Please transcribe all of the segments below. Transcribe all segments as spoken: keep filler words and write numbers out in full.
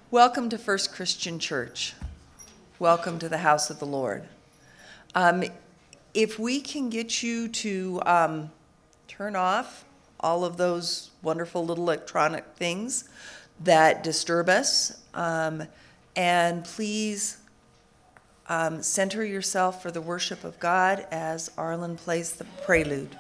Welcome to First Christian Church. Welcome to the house of the Lord. Um, if we can get you to um, turn off all of those wonderful little electronic things that disturb us, um, and please um, center yourself for the worship of God as Arlen plays the prelude.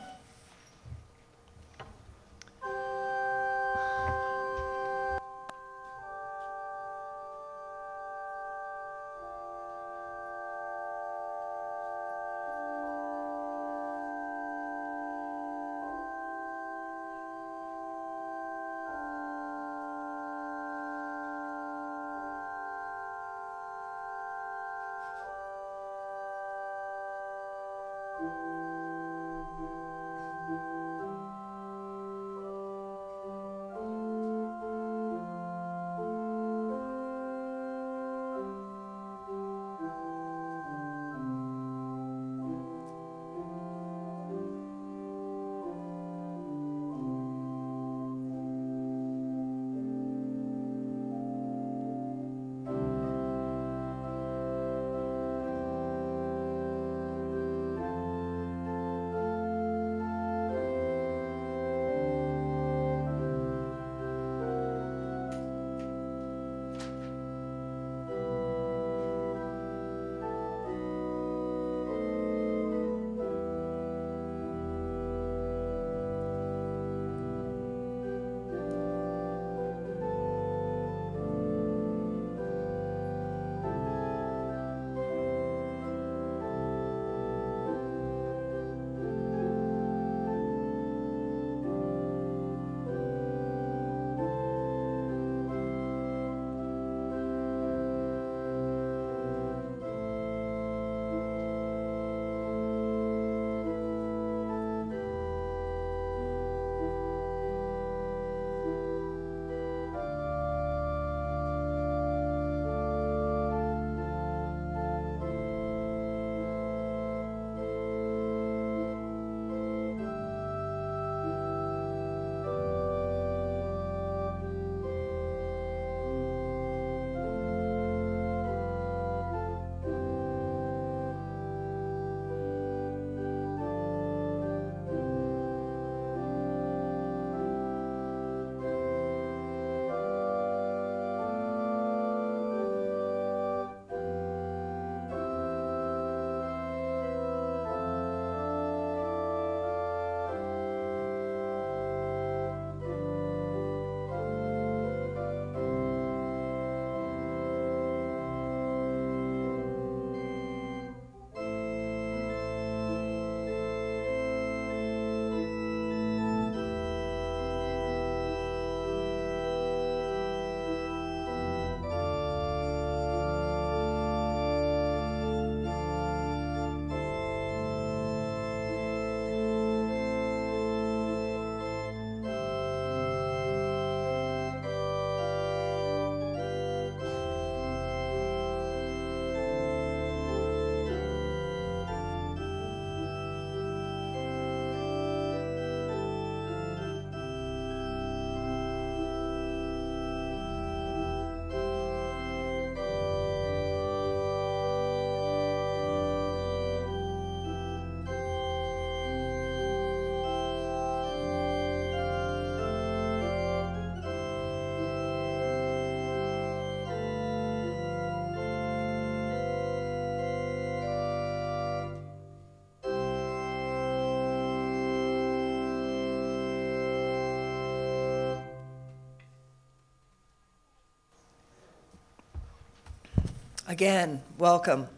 Again, welcome.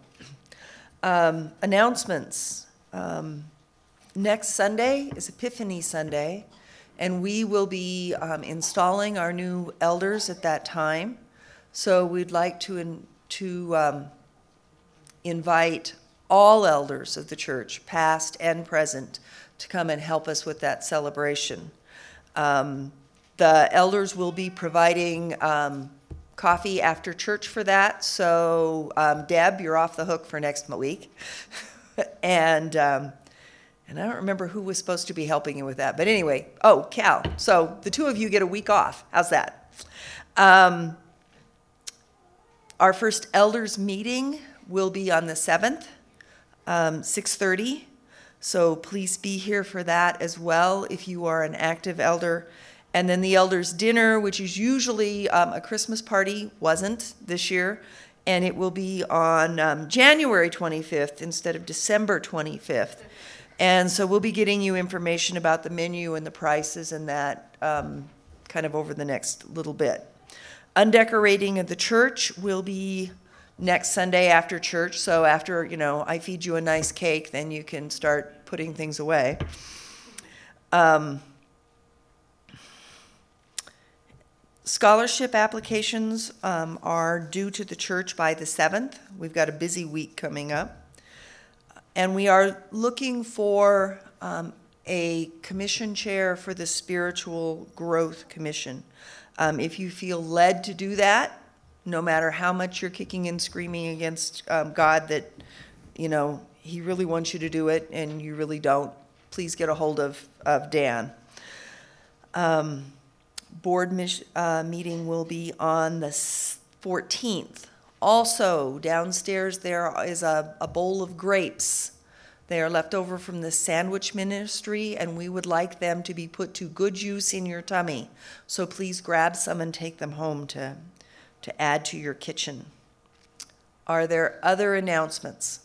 Um, announcements. Um, next Sunday is Epiphany Sunday, and we will be um, installing our new elders at that time. So we'd like to, in, to um, invite all elders of the church, past and present, to come and help us with that celebration. Um, the elders will be providing um, coffee after church for that. So um, Deb, you're off the hook for next week. and um, and I don't remember who was supposed to be helping you with that. But anyway, oh, Cal. So the two of you get a week off. How's that? Um, Our first elders meeting will be on the seventh, um, six thirty. So please be here for that as well if you are an active elder. And then the elders dinner, which is usually um, a Christmas party, wasn't this year. And it will be on um, January twenty-fifth instead of December twenty-fifth. And so we'll be getting you information about the menu and the prices and that um, kind of over the next little bit. Undecorating of the church will be next Sunday after church. So after, you know, I feed you a nice cake, then you can start putting things away. Um, scholarship applications um, are due to the church by the seventh. We've got a busy week coming up. And we are looking for um, a commission chair for the Spiritual Growth Commission. Um, if you feel led to do that, no matter how much you're kicking and screaming against um, God that, you know, he really wants you to do it and you really don't, please get a hold of, of Dan. Um, board mis- uh, meeting will be on the fourteenth. Also, downstairs there is a, a bowl of grapes. They are left over from the sandwich ministry, and we would like them to be put to good use in your tummy. So please grab some and take them home to, to add to your kitchen. Are there other announcements?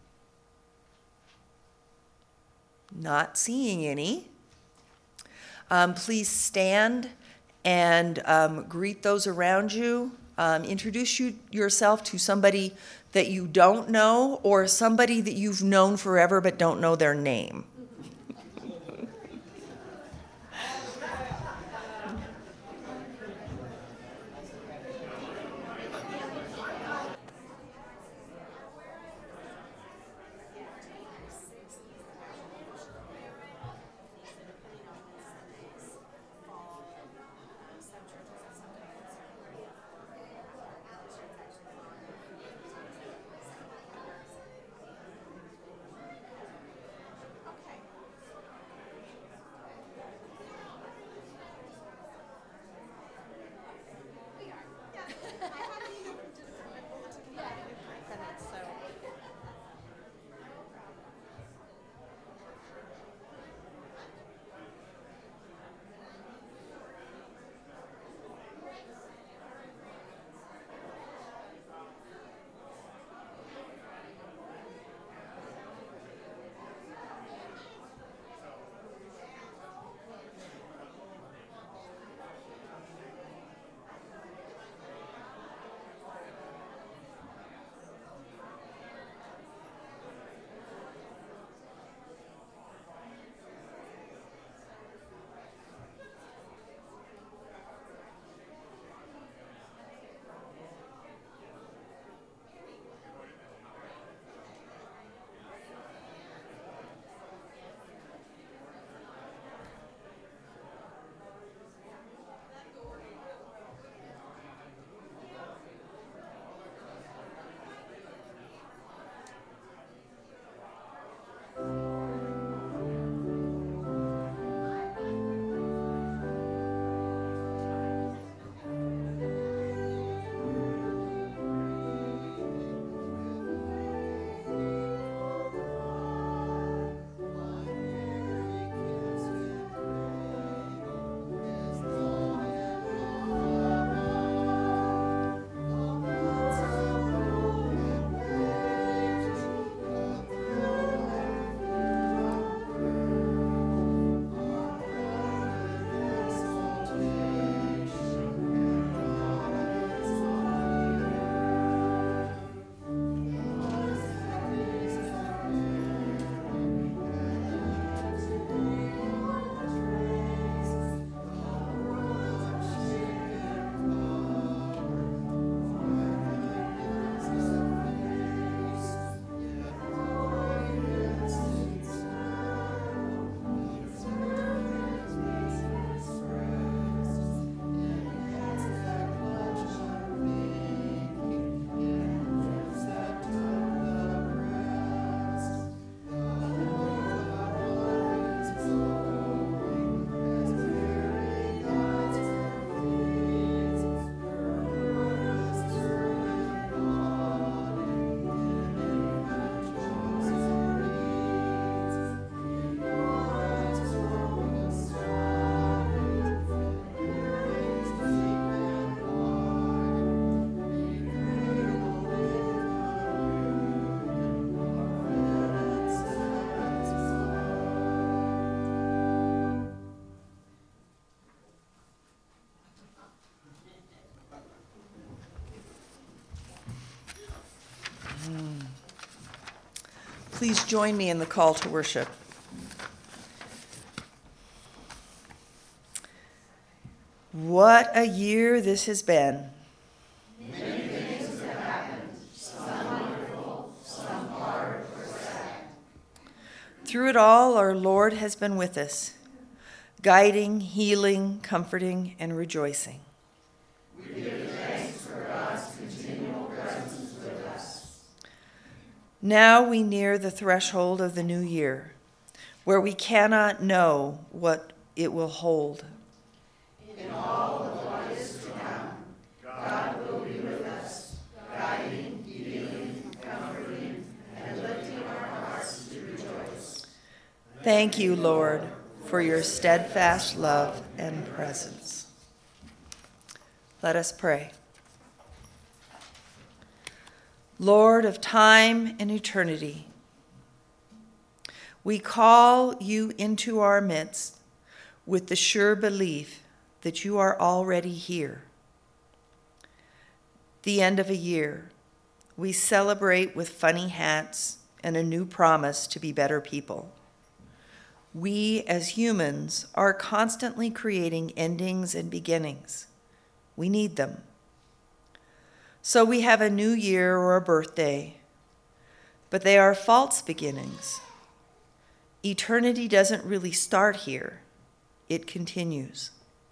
Not seeing any. Um, please stand and um, greet those around you. Um, introduce you, yourself to somebody that you don't know or somebody that you've known forever but don't know their name. Please join me in the call to worship. What a year this has been. Many things have happened, some wonderful, some hard or sad. Through it all, our Lord has been with us, guiding, healing, comforting, and rejoicing. We give thanks for God's continual presence with us. Now we near the threshold of the new year, where we cannot know what it will hold. In all of what is to come, God will be with us, guiding, healing, comforting, and lifting our hearts to rejoice. Thank you, Lord, for your steadfast love and presence. Let us pray. Lord of time and eternity, we call you into our midst with the sure belief that you are already here. The end of a year, we celebrate with funny hats and a new promise to be better people. We as humans are constantly creating endings and beginnings. We need them. So we have a new year or a birthday, but they are false beginnings. Eternity doesn't really start here. It continues.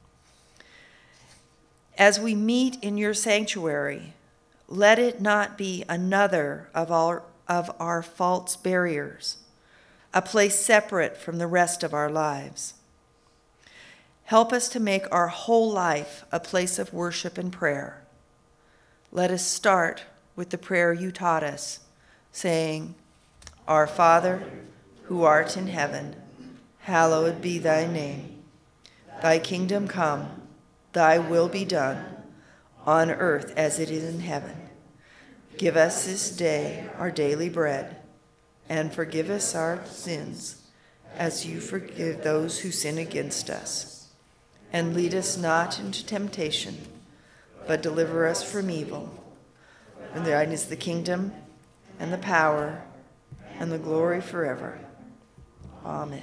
As we meet in your sanctuary, let it not be another of our, of our false barriers, a place separate from the rest of our lives. Help us to make our whole life a place of worship and prayer. Let us start with the prayer you taught us, saying, Our Father, who art in heaven, hallowed be thy name. Thy kingdom come, thy will be done, on earth as it is in heaven. Give us this day our daily bread, and forgive us our sins, as you forgive those who sin against us. And lead us not into temptation, but deliver us from evil. For thine is the kingdom, and the power, and the glory forever. Amen.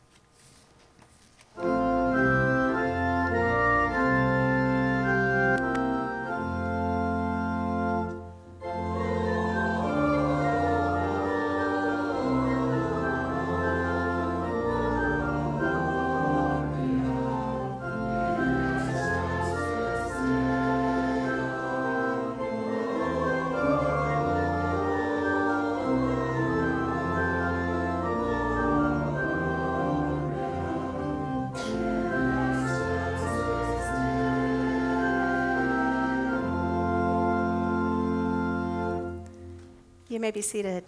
You may be seated.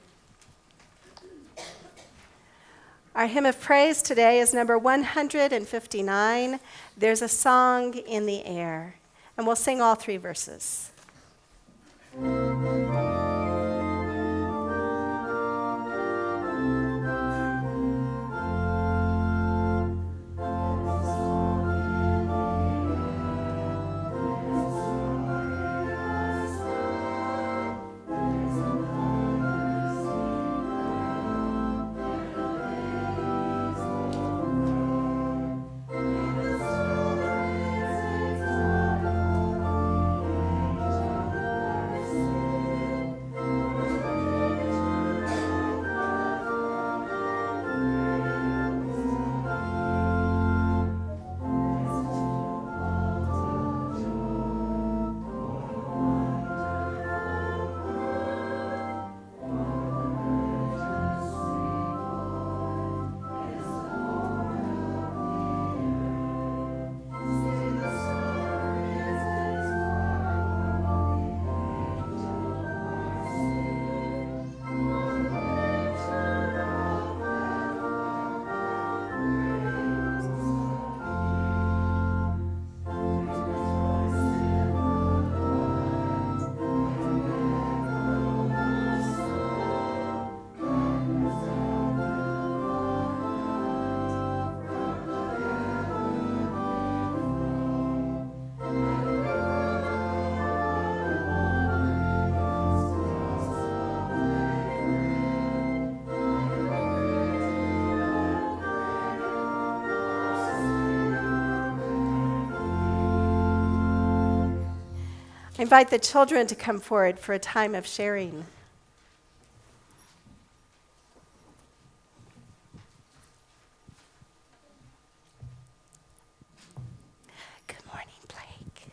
Our hymn of praise today is number one hundred fifty-nine, There's a Song in the Air, and we'll sing all three verses. I invite the children to come forward for a time of sharing. Good morning, Blake.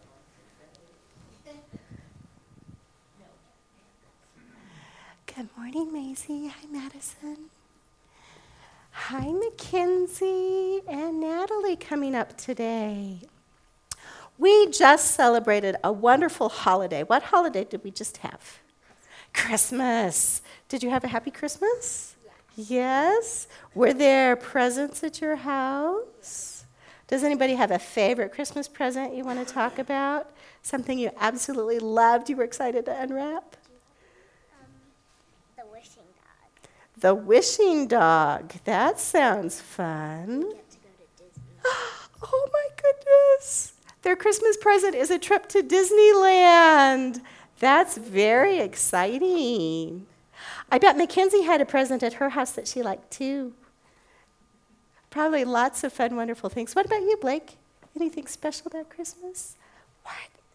Good morning, Maisie. Hi, Madison. Hi, Mackenzie and Natalie coming up today. We just celebrated a wonderful holiday. What holiday did we just have? Christmas. Did you have a happy Christmas? Yes. Yes? Were there presents at your house? Does anybody have a favorite Christmas present you want to talk about? Something you absolutely loved, you were excited to unwrap? Um, the wishing dog. The wishing dog. That sounds fun. We get to go to Disney. Oh my goodness. Their Christmas present is a trip to Disneyland. That's very exciting. I bet Mackenzie had a present at her house that she liked too. Probably lots of fun, wonderful things. What about you, Blake? Anything special about Christmas? What?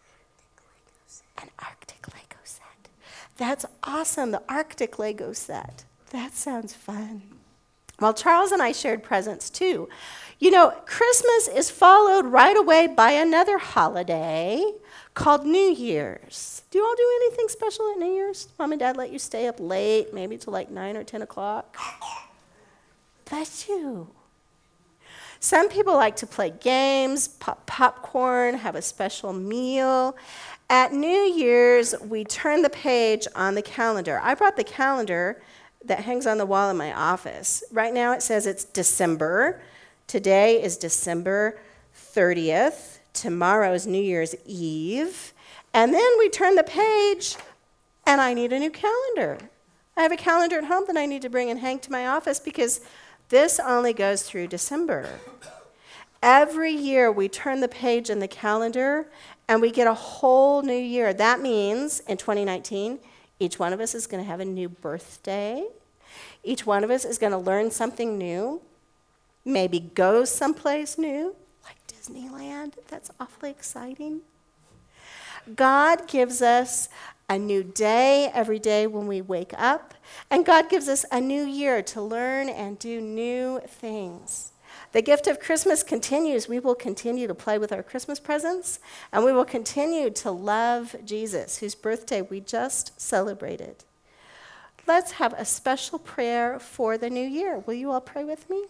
An Arctic Lego set. That's awesome, the Arctic Lego set. That sounds fun. Well, Charles and I shared presents too. You know, Christmas is followed right away by another holiday called New Year's. Do you all do anything special at New Year's? Mom and Dad let you stay up late, maybe till like nine or ten o'clock? Bless you. Some people like to play games, pop popcorn, have a special meal. At New Year's, we turn the page on the calendar. I brought the calendar that hangs on the wall in my office. Right now it says it's December. Today is December thirtieth. Tomorrow is New Year's Eve. And then we turn the page, and I need a new calendar. I have a calendar at home that I need to bring and hang to my office because this only goes through December. Every year we turn the page in the calendar, and we get a whole new year. That means in twenty nineteen, each one of us is going to have a new birthday. Each one of us is going to learn something new, maybe go someplace new, like Disneyland. That's awfully exciting. God gives us a new day every day when we wake up, and God gives us a new year to learn and do new things. The gift of Christmas continues. We will continue to play with our Christmas presents, and we will continue to love Jesus, whose birthday we just celebrated. Let's have a special prayer for the new year. Will you all pray with me?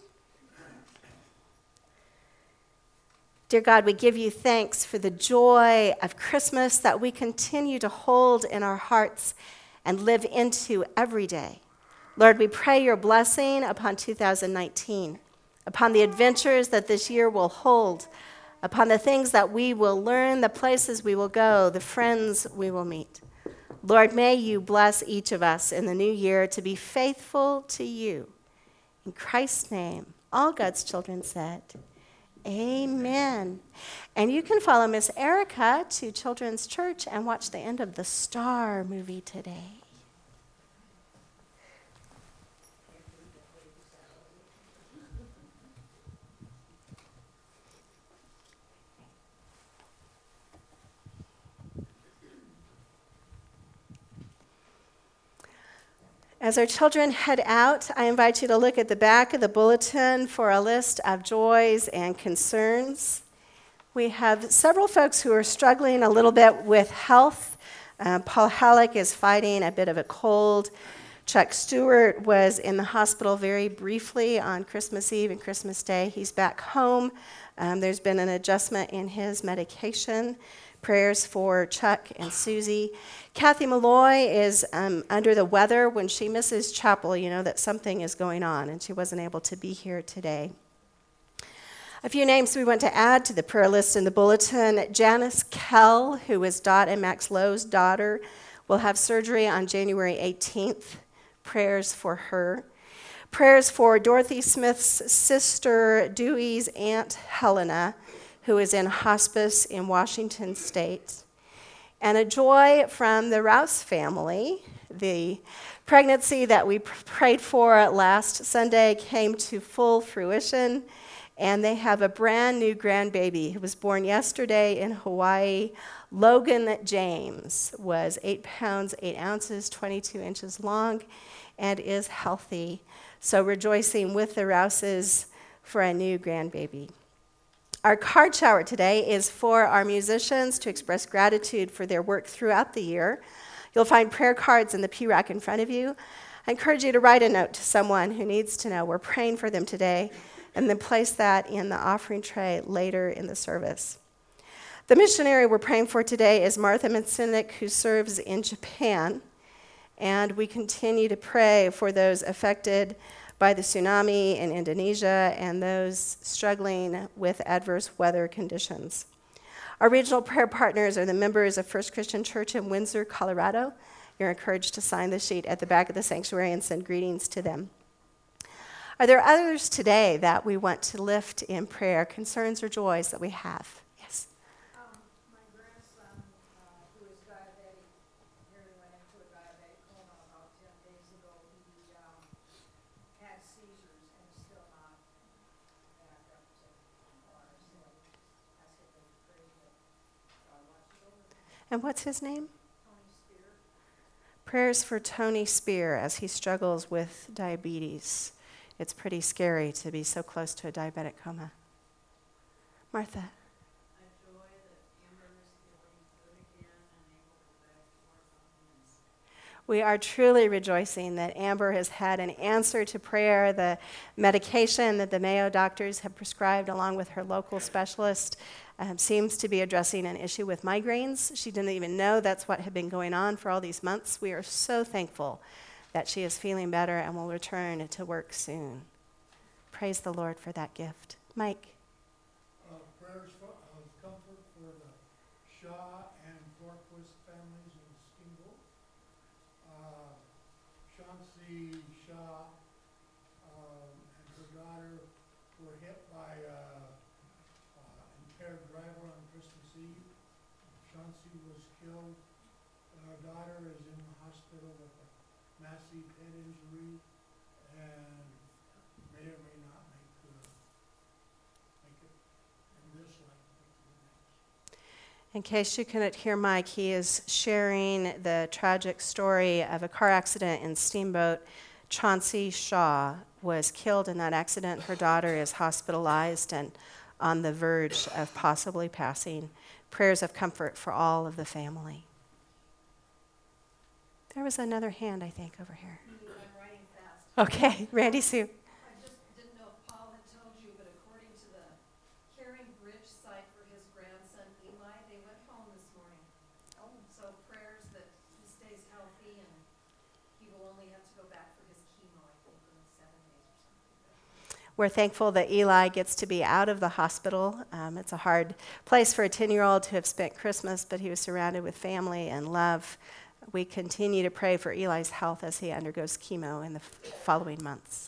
Dear God, we give you thanks for the joy of Christmas that we continue to hold in our hearts and live into every day. Lord, we pray your blessing upon two thousand nineteen, upon the adventures that this year will hold, upon the things that we will learn, the places we will go, the friends we will meet. Lord, may you bless each of us in the new year to be faithful to you. In Christ's name, all God's children said, amen. And you can follow Miss Erica to Children's Church and watch the end of the Star movie today. As our children head out, I invite you to look at the back of the bulletin for a list of joys and concerns. We have several folks who are struggling a little bit with health. Uh, Paul Halleck is fighting a bit of a cold. Chuck Stewart was in the hospital very briefly on Christmas Eve and Christmas Day. He's back home. Um, there's been an adjustment in his medication. Prayers for Chuck and Susie. Kathy Malloy is um, under the weather. When she misses chapel, you know that something is going on, and she wasn't able to be here today. A few names we want to add to the prayer list in the bulletin. Janice Kell, who is Dot and Max Lowe's daughter, will have surgery on January eighteenth. Prayers for her. Prayers for Dorothy Smith's sister, Dewey's aunt Helena, who is in hospice in Washington State. And a joy from the Rouse family. The pregnancy that we pr- prayed for last Sunday came to full fruition, and they have a brand new grandbaby who was born yesterday in Hawaii. Logan James was eight pounds, eight ounces, twenty-two inches long, and is healthy. So rejoicing with the Rouses for a new grandbaby. Our card shower today is for our musicians to express gratitude for their work throughout the year. You'll find prayer cards in the pew rack in front of you. I encourage you to write a note to someone who needs to know we're praying for them today, and then place that in the offering tray later in the service. The missionary we're praying for today is Martha Mitsunik, who serves in Japan, and we continue to pray for those affected by the tsunami in Indonesia and those struggling with adverse weather conditions. Our regional prayer partners are the members of First Christian Church in Windsor, Colorado. You're encouraged to sign the sheet at the back of the sanctuary and send greetings to them. Are there others today that we want to lift in prayer, concerns or joys that we have? Yes. Um, my grandson, uh, who is diabetic, nearly went into a diabetic coma about ten days ago. He um, had seizures and is still not back up to par. So ask if they pray that God watches over him. And what's his name? Tony Spear. Prayers for Tony Spear as he struggles with diabetes. It's pretty scary to be so close to a diabetic coma. Martha. A joy that Amber is feeling good again and able to go back to work on Wednesday. We are truly rejoicing that Amber has had an answer to prayer. The medication that the Mayo doctors have prescribed, along with her local specialist, um, seems to be addressing an issue with migraines. She didn't even know that's what had been going on for all these months. We are so thankful that she is feeling better and will return to work soon. Praise the Lord for that gift. Mike. Uh, prayers for, of comfort for the Shaw and Forquist families in Steamboat. Uh, Chauncey Shaw um, and her daughter were hit by a uh, impaired driver on Christmas Eve. Chauncey was killed. Our daughter is in the hospital with a massive head injury and may or may not make, uh, make it in this life, but the next. In case you couldn't hear Mike, he is sharing the tragic story of a car accident in Steamboat. Chauncey Shaw was killed in that accident. Her daughter is hospitalized and on the verge of possibly passing. Prayers of comfort for all of the family. There was another hand, I think, over here. I'm writing fast. Okay, Randy Sue. I just didn't know if Paul had told you, but according to the Caring Bridge site for his grandson Eli, they went home this morning. Oh. So prayers that he stays healthy and he will only have to go back for his chemo, I think, in seven days or something. We're thankful that Eli gets to be out of the hospital. Um, it's a hard place for a ten-year-old to have spent Christmas, but he was surrounded with family and love. We continue to pray for Eli's health as he undergoes chemo in the f- following months.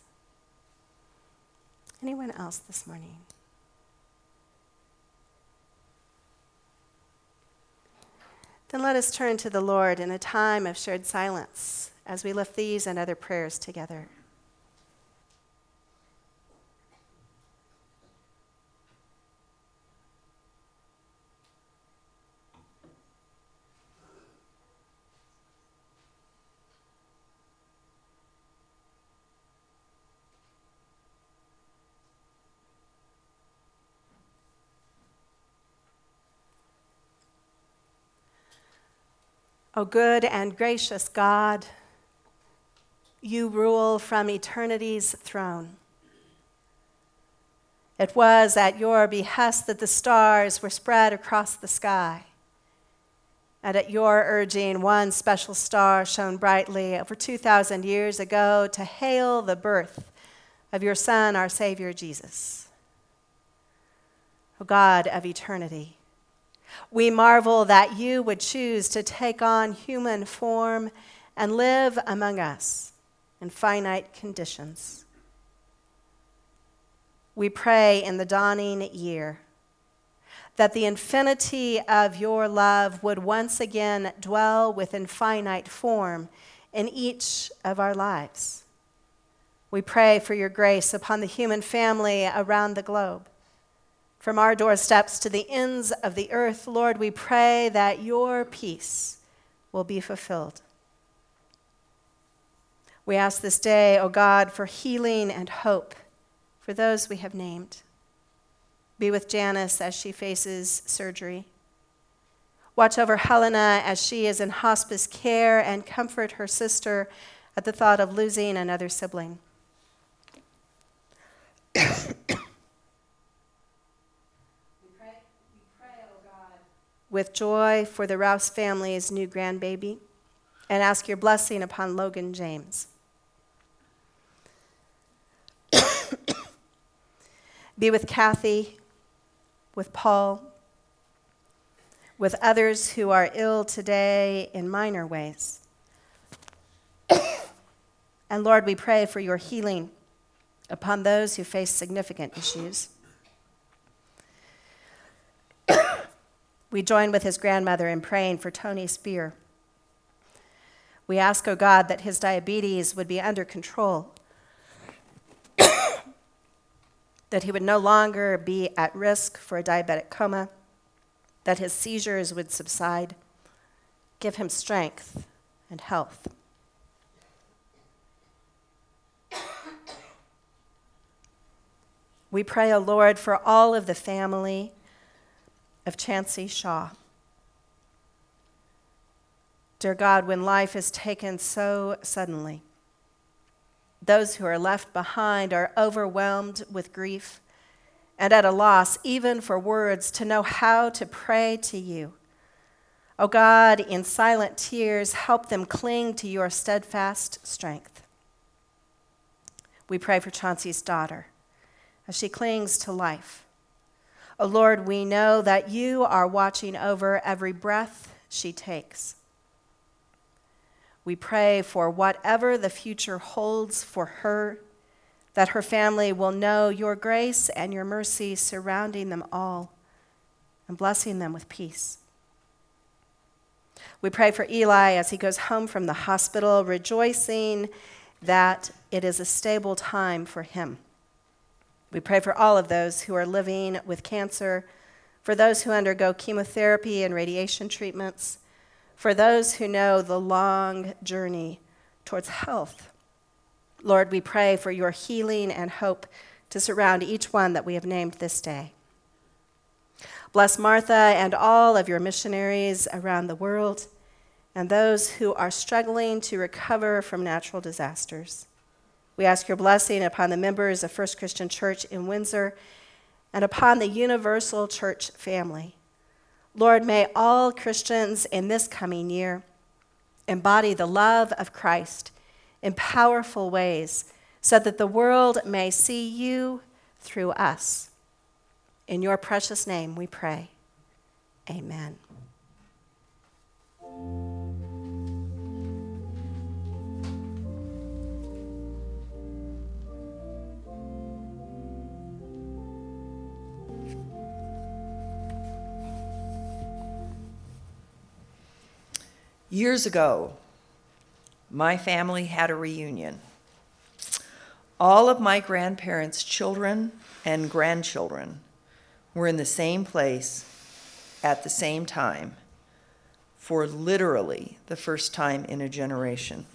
Anyone else this morning? Then let us turn to the Lord in a time of shared silence as we lift these and other prayers together. O good and gracious God, you rule from eternity's throne. It was at your behest that the stars were spread across the sky. And at your urging, one special star shone brightly over two thousand years ago to hail the birth of your Son, our Savior, Jesus. O God of eternity, we marvel that you would choose to take on human form and live among us in finite conditions. We pray in the dawning year that the infinity of your love would once again dwell within finite form in each of our lives. We pray for your grace upon the human family around the globe, from our doorsteps to the ends of the earth, Lord, we pray that your peace will be fulfilled. We ask this day, O God, for healing and hope for those we have named. Be with Janice as she faces surgery. Watch over Helena as she is in hospice care, and comfort her sister at the thought of losing another sibling. we pray, we pray, oh God, with joy for the Rouse family's new grandbaby, and ask your blessing upon Logan James. Be with Kathy, with Paul, with others who are ill today in minor ways. And Lord, we pray for your healing upon those who face significant issues. We join with his grandmother in praying for Tony Spear. We ask, O God, that his diabetes would be under control, that he would no longer be at risk for a diabetic coma, that his seizures would subside. Give him strength and health. We pray, O Lord, for all of the family of Chancey Shaw. Dear God, when life is taken so suddenly, those who are left behind are overwhelmed with grief and at a loss even for words to know how to pray to you. O God, in silent tears, help them cling to your steadfast strength. We pray for Chauncey's daughter as she clings to life. O Lord, we know that you are watching over every breath she takes. We pray for whatever the future holds for her, that her family will know your grace and your mercy surrounding them all and blessing them with peace. We pray for Eli as he goes home from the hospital, rejoicing that it is a stable time for him. We pray for all of those who are living with cancer, for those who undergo chemotherapy and radiation treatments, for those who know the long journey towards health. Lord, we pray for your healing and hope to surround each one that we have named this day. Bless Martha and all of your missionaries around the world and those who are struggling to recover from natural disasters. We ask your blessing upon the members of First Christian Church in Windsor and upon the Universal Church family. Lord, may all Christians in this coming year embody the love of Christ in powerful ways so that the world may see you through us. In your precious name we pray. Amen. Years ago, my family had a reunion. All of my grandparents' children and grandchildren were in the same place at the same time for literally the first time in a generation.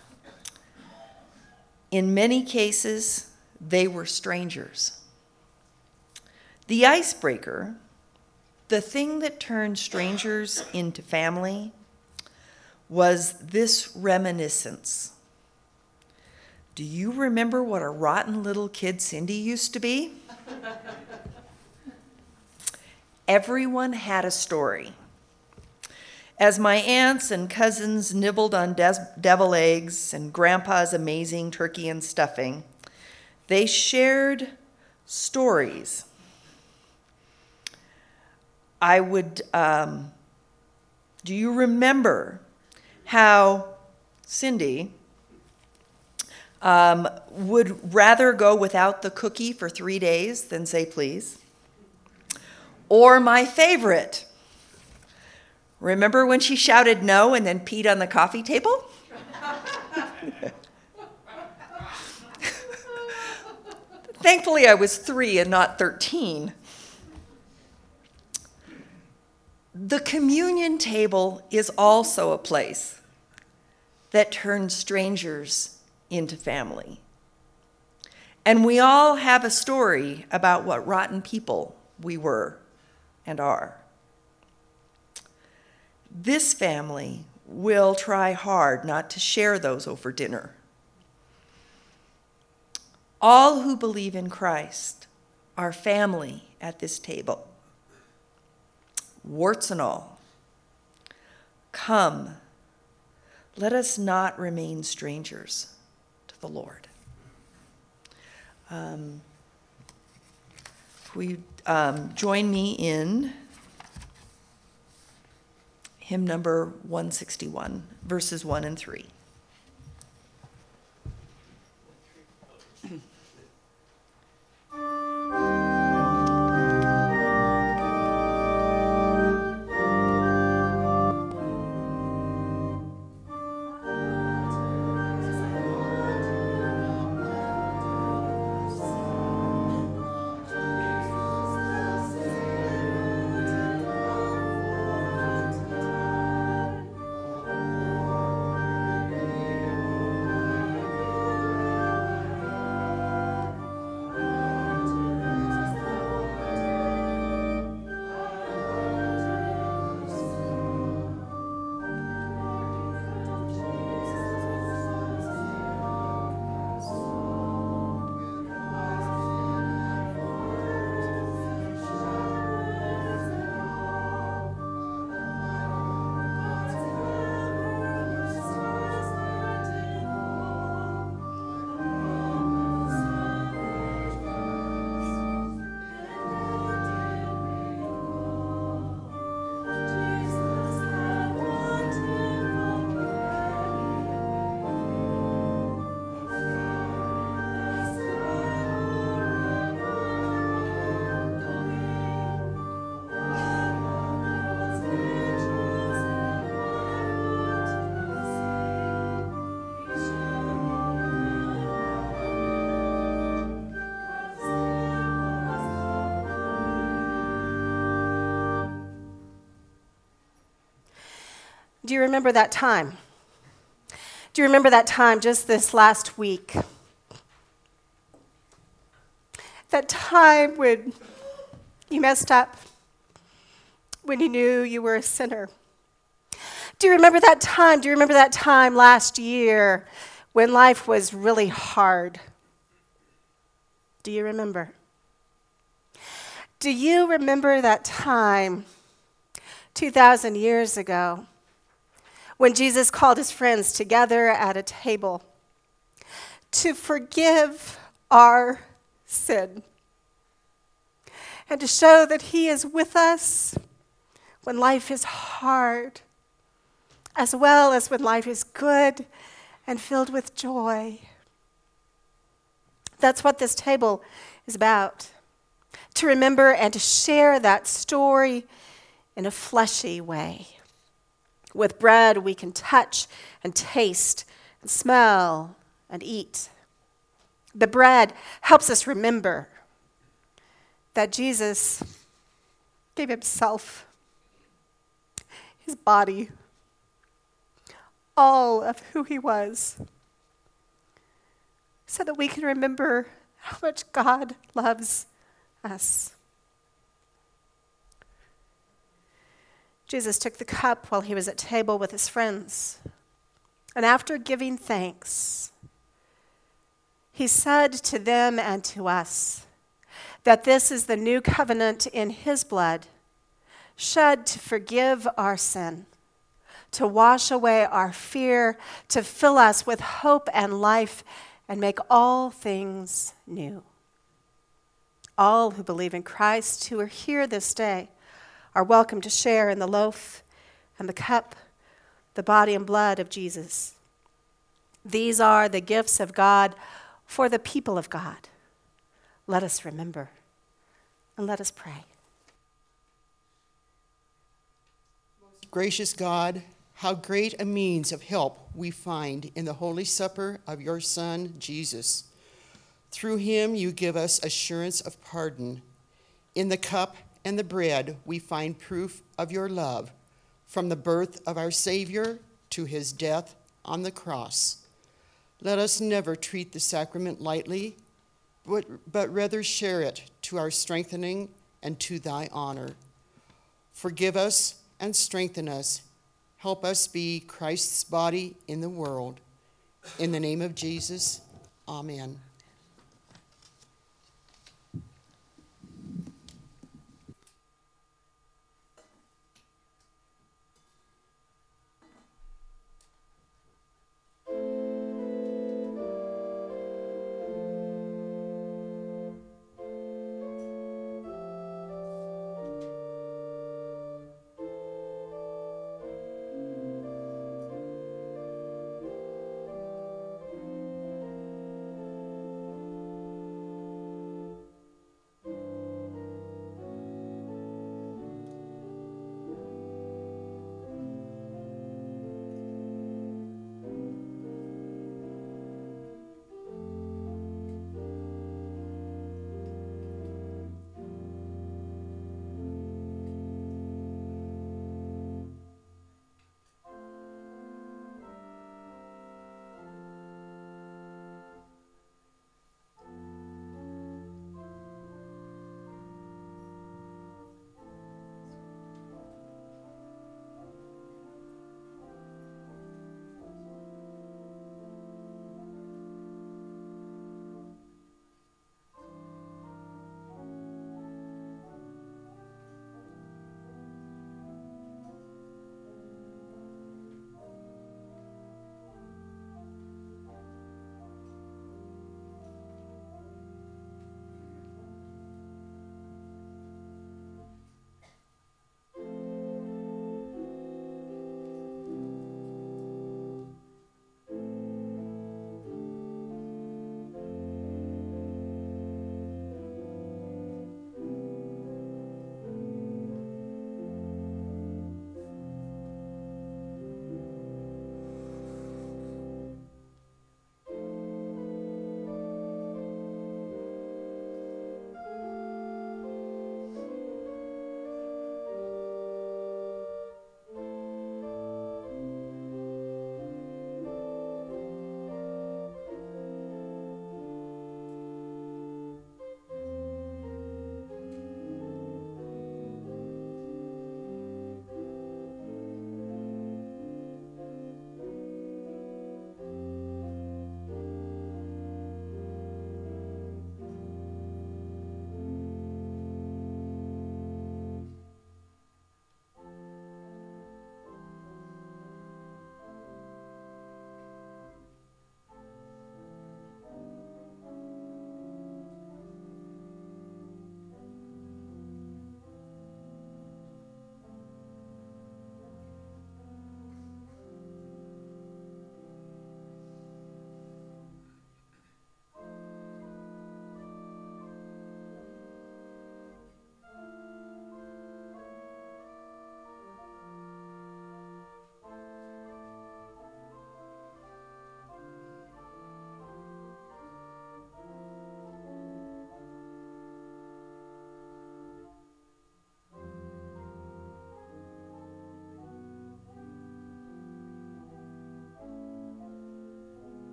In many cases, they were strangers. The icebreaker, the thing that turned strangers into family, was this reminiscence. Do you remember what a rotten little kid Cindy used to be? Everyone had a story. As my aunts and cousins nibbled on des- devil eggs and Grandpa's amazing turkey and stuffing, they shared stories. I would, um, do you remember how Cindy um, would rather go without the cookie for three days than say please? Or my favorite, remember when she shouted no and then peed on the coffee table? Thankfully, I was three and not thirteen. The communion table is also a place that turns strangers into family. And we all have a story about what rotten people we were and are. This family will try hard not to share those over dinner. All who believe in Christ are family at this table. Warts and all. Come, let us not remain strangers to the Lord. Um, will you um, join me in hymn number one sixty-one, verses one and three. Do you remember that time? Do you remember that time just this last week? That time when you messed up, when you knew you were a sinner? Do you remember that time? Do you remember that time last year when life was really hard? Do you remember? Do you remember that time two thousand years ago when Jesus called his friends together at a table to forgive our sin and to show that he is with us when life is hard, as well as when life is good and filled with joy? That's what this table is about, to remember and to share that story in a fleshy way. With bread, we can touch and taste and smell and eat. The bread helps us remember that Jesus gave himself, his body, all of who he was, so that we can remember how much God loves us. Jesus took the cup while he was at table with his friends, and after giving thanks, he said to them and to us that this is the new covenant in his blood, shed to forgive our sin, to wash away our fear, to fill us with hope and life, and make all things new. All who believe in Christ, who are here this day, are welcome to share in the loaf and the cup, the body and blood of Jesus. These are the gifts of God for the people of God. Let us remember and let us pray. Gracious God, how great a means of help we find in the Holy Supper of your Son, Jesus. Through him you give us assurance of pardon. In the cup and the bread we find proof of your love, from the birth of our Savior to his death on the cross. Let us never treat the sacrament lightly, but, but rather share it to our strengthening and to thy honor. Forgive us and strengthen us. Help us be Christ's body in the world. In the name of Jesus, amen.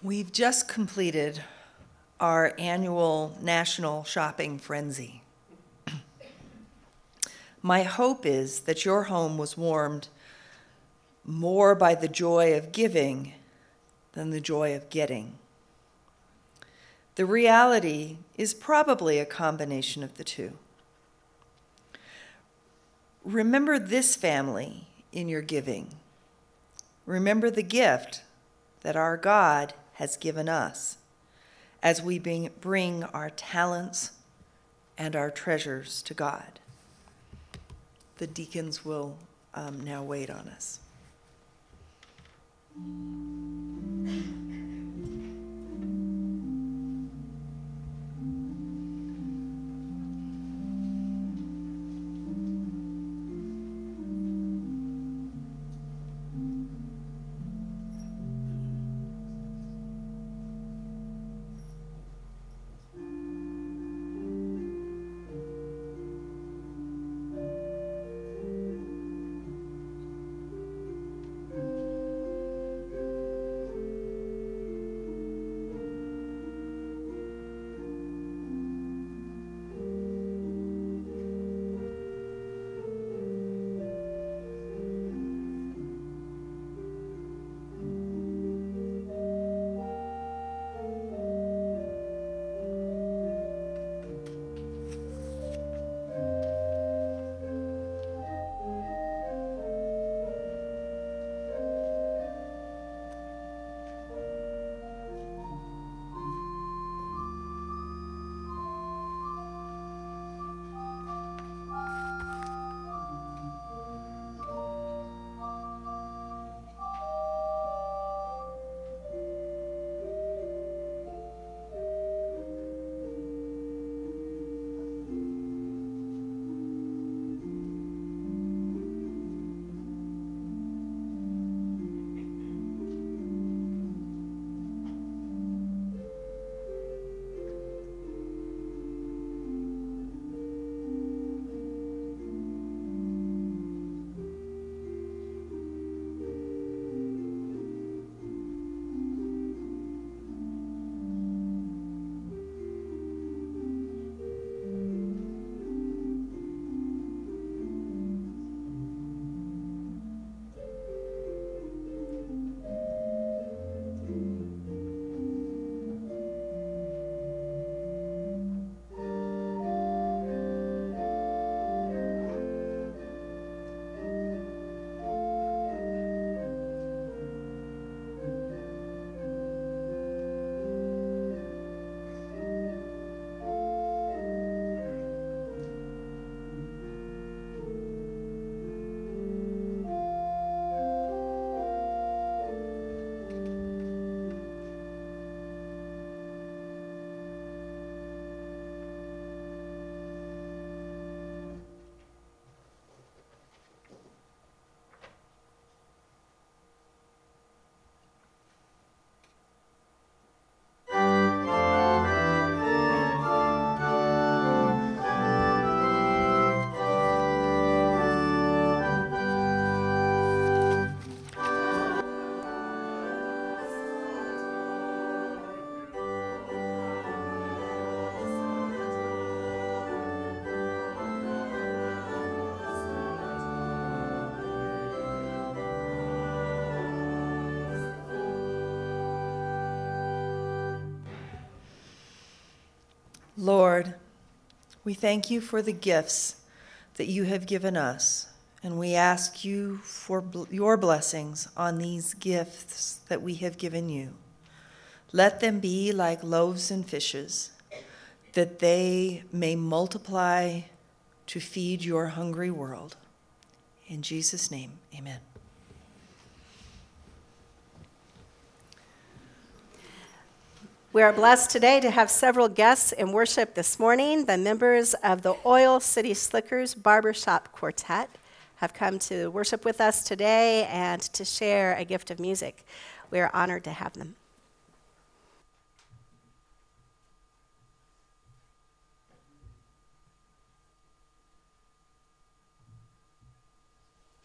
We've just completed our annual national shopping frenzy. My hope is that your home was warmed more by the joy of giving than the joy of getting. The reality is probably a combination of the two. Remember this family in your giving. Remember the gift that our God has given us as we bring our talents and our treasures to God. The deacons will um, now wait on us. Lord, we thank you for the gifts that you have given us, and we ask you for bl- your blessings on these gifts that we have given you. Let them be like loaves and fishes, that they may multiply to feed your hungry world. In Jesus' name, amen. We are blessed today to have several guests in worship this morning. The members of the Oil City Slickers Barbershop Quartet have come to worship with us today and to share a gift of music. We are honored to have them.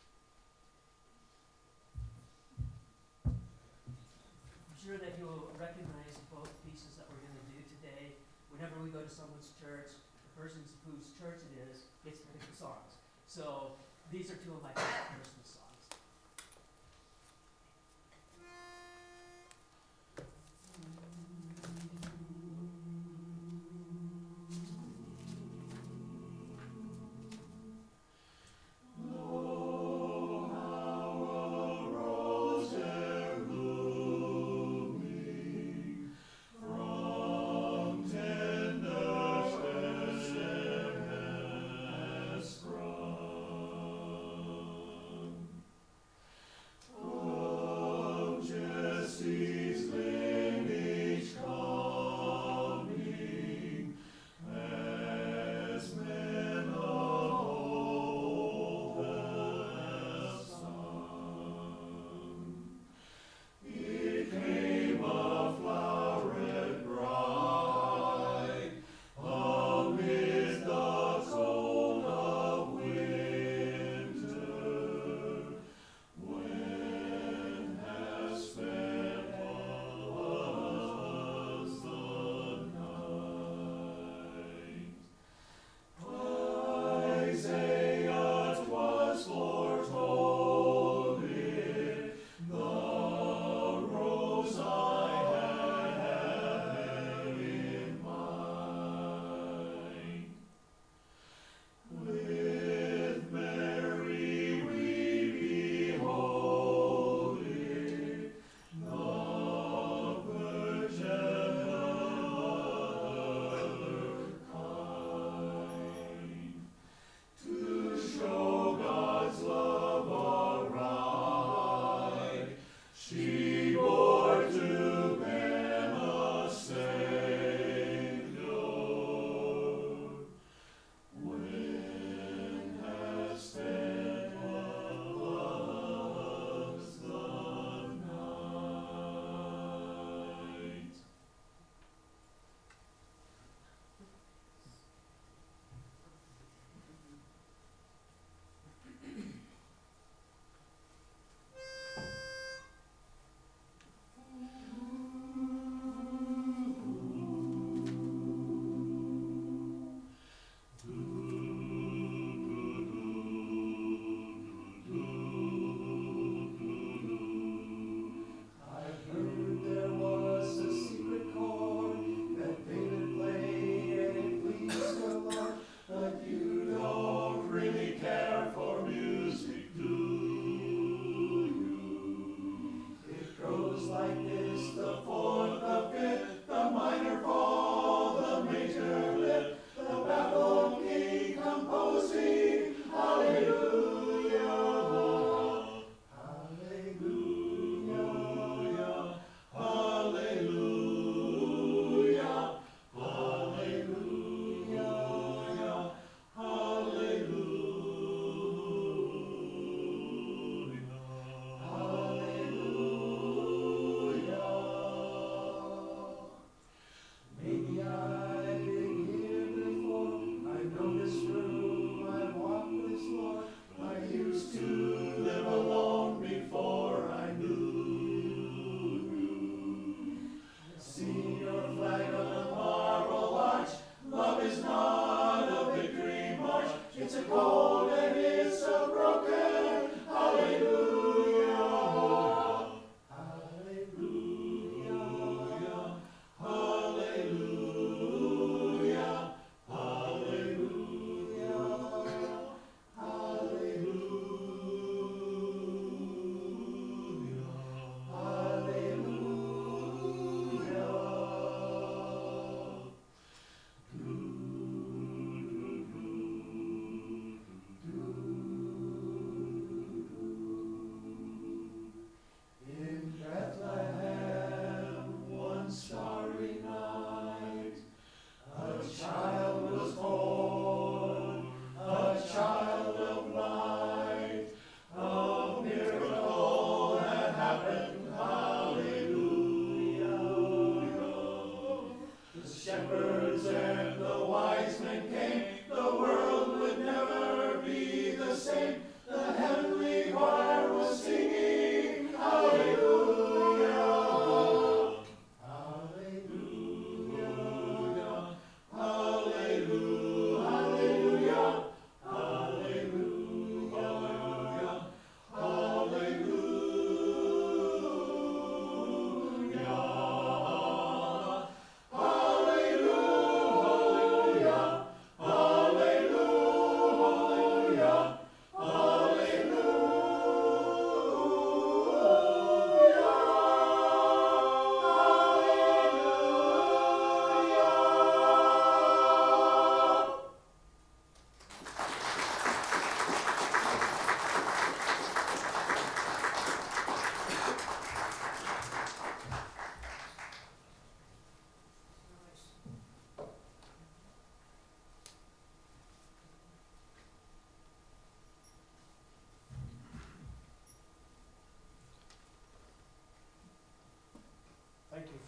I'm sure that you will recognize to someone's church, the person whose church it is gets to pick the songs. So these are two of my favorite Christmas songs.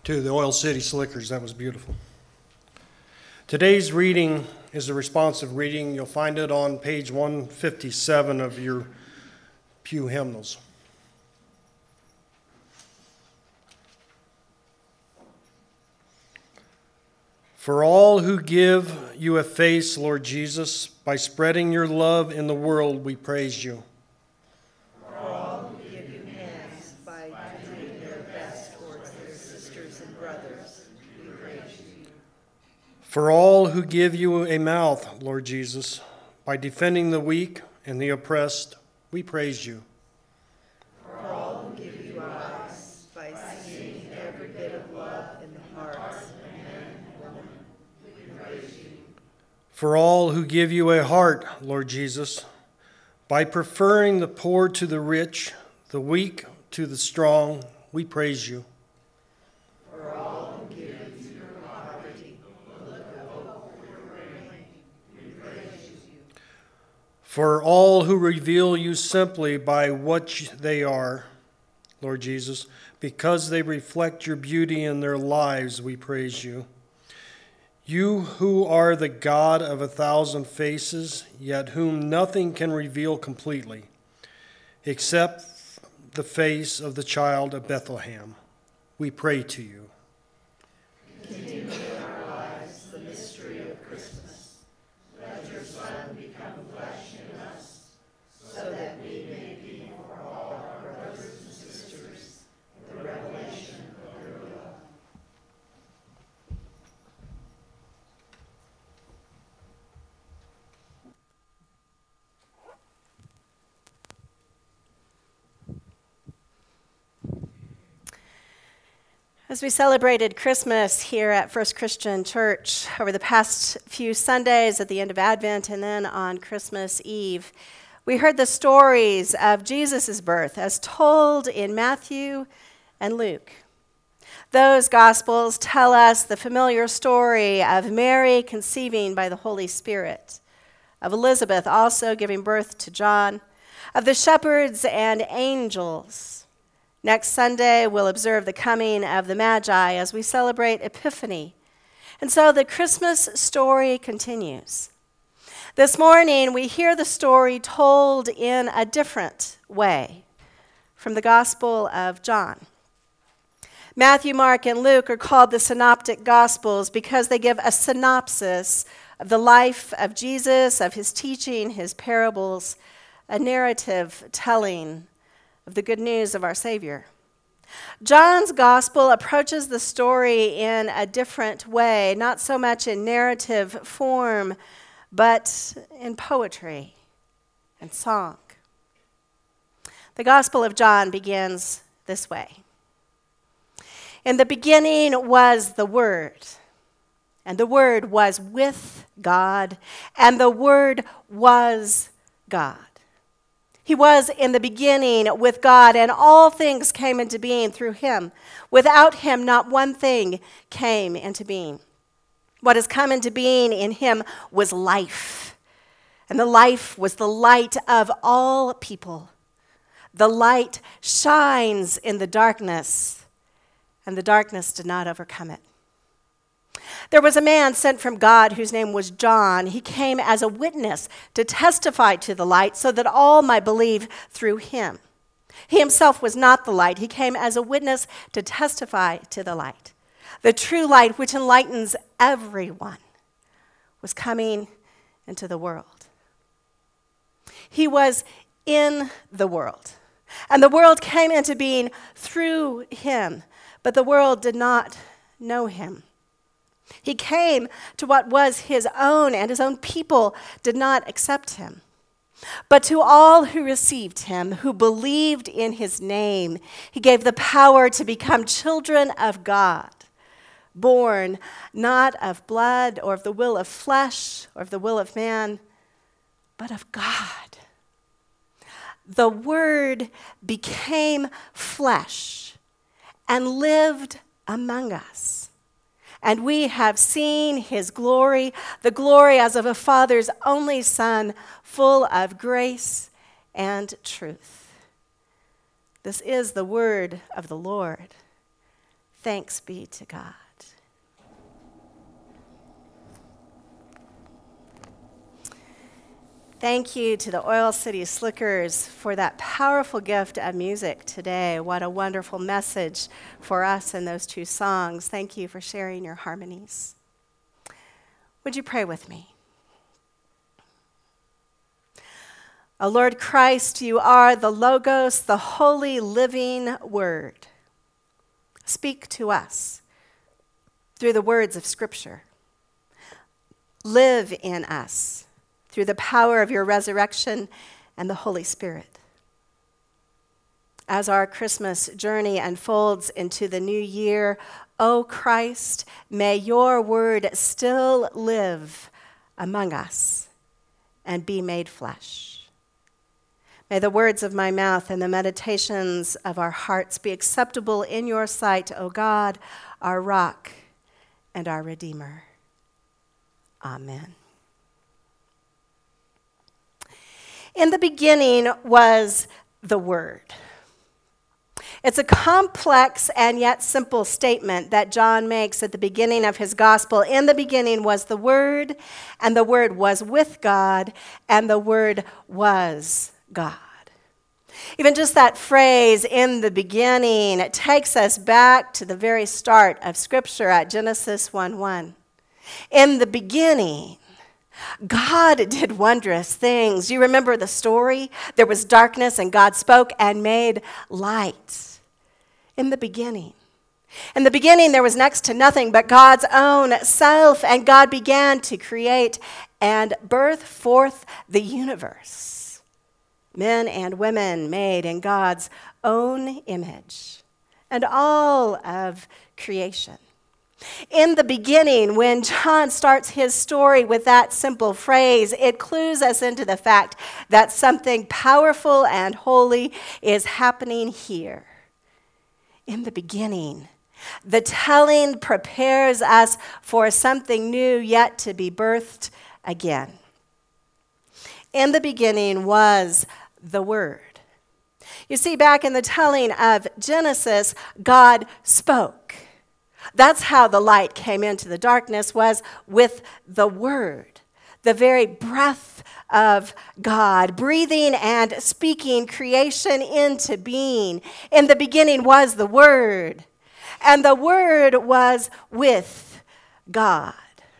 to the Oil City Slickers. That was beautiful. Today's reading is a responsive reading. You'll find it on page one fifty-seven of your pew hymnals. For all who give you a face, Lord Jesus, by spreading your love in the world, we praise you. For all who give you hands by doing their best towards their sisters and brothers, we praise you. For all who give you a mouth, Lord Jesus, by defending the weak and the oppressed, we praise you. For all who give you eyes by seeing every bit of love in the hearts of men and women, we praise you. For all who give you a heart, Lord Jesus, by preferring the poor to the rich, the weak to the strong, we praise you. For all who give you your poverty, look of hope for your reign, we praise you. For all who reveal you simply by what they are, Lord Jesus, because they reflect your beauty in their lives, we praise you. You who are the God of a thousand faces, yet whom nothing can reveal completely, except the face of the child of Bethlehem, we pray to you. Continue in our lives the mystery of Christmas. Let your Son become flesh in us, so that we may be for all our brothers and sisters the revelation of your love. As we celebrated Christmas here at First Christian Church over the past few Sundays at the end of Advent and then on Christmas Eve, we heard the stories of Jesus' birth as told in Matthew and Luke. Those Gospels tell us the familiar story of Mary conceiving by the Holy Spirit, of Elizabeth also giving birth to John, of the shepherds and angels. Next Sunday, we'll observe the coming of the Magi as we celebrate Epiphany. And so the Christmas story continues. This morning, we hear the story told in a different way from the Gospel of John. Matthew, Mark, and Luke are called the Synoptic Gospels because they give a synopsis of the life of Jesus, of his teaching, his parables, a narrative telling of the good news of our Savior. John's gospel approaches the story in a different way, not so much in narrative form, but in poetry and song. The Gospel of John begins this way. In the beginning was the Word, and the Word was with God, and the Word was God. He was in the beginning with God, and all things came into being through him. Without him, not one thing came into being. What has come into being in him was life, and the life was the light of all people. The light shines in the darkness, and the darkness did not overcome it. There was a man sent from God whose name was John. He came as a witness to testify to the light so that all might believe through him. He himself was not the light. He came as a witness to testify to the light. The true light which enlightens everyone was coming into the world. He was in the world, and the world came into being through him, but the world did not know him. He came to what was his own, and his own people did not accept him. But to all who received him, who believed in his name, he gave the power to become children of God, born not of blood or of the will of flesh or of the will of man, but of God. The Word became flesh and lived among us. And we have seen his glory, the glory as of a Father's only Son, full of grace and truth. This is the word of the Lord. Thanks be to God. Thank you to the Oil City Slickers for that powerful gift of music today. What a wonderful message for us in those two songs. Thank you for sharing your harmonies. Would you pray with me? O Lord Christ, you are the Logos, the holy living Word. Speak to us through the words of Scripture. Live in us through the power of your resurrection and the Holy Spirit. As our Christmas journey unfolds into the new year, O Christ, may your word still live among us and be made flesh. May the words of my mouth and the meditations of our hearts be acceptable in your sight, O God, our rock and our Redeemer. Amen. In the beginning was the Word. It's a complex and yet simple statement that John makes at the beginning of his gospel. In the beginning was the Word, and the Word was with God, and the Word was God. Even just that phrase, in the beginning, it takes us back to the very start of Scripture at Genesis one one. In the beginning, God did wondrous things. You remember the story? There was darkness, and God spoke and made light. In the beginning. In the beginning, there was next to nothing but God's own self, and God began to create and birth forth the universe. Men and women made in God's own image, and all of creation. In the beginning, when John starts his story with that simple phrase, it clues us into the fact that something powerful and holy is happening here. In the beginning, the telling prepares us for something new yet to be birthed again. In the beginning was the Word. You see, back in the telling of Genesis, God spoke. That's how the light came into the darkness, was with the Word, the very breath of God, breathing and speaking creation into being. In the beginning was the Word, and the Word was with God.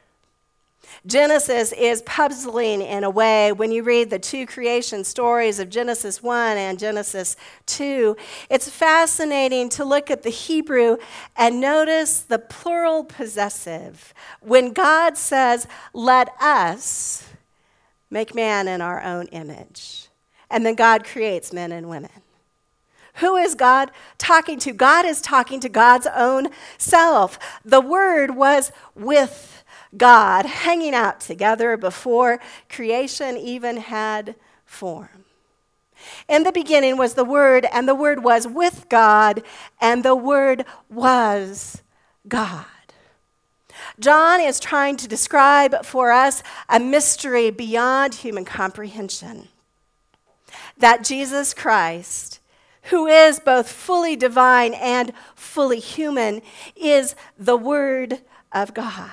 Genesis is puzzling in a way when you read the two creation stories of Genesis one and Genesis two. It's fascinating to look at the Hebrew and notice the plural possessive. When God says, "Let us make man in our own image," and then God creates men and women. Who is God talking to? God is talking to God's own self. The Word was with God, hanging out together before creation even had form. In the beginning was the Word, and the Word was with God, and the Word was God. John is trying to describe for us a mystery beyond human comprehension. That Jesus Christ, who is both fully divine and fully human, is the Word of God.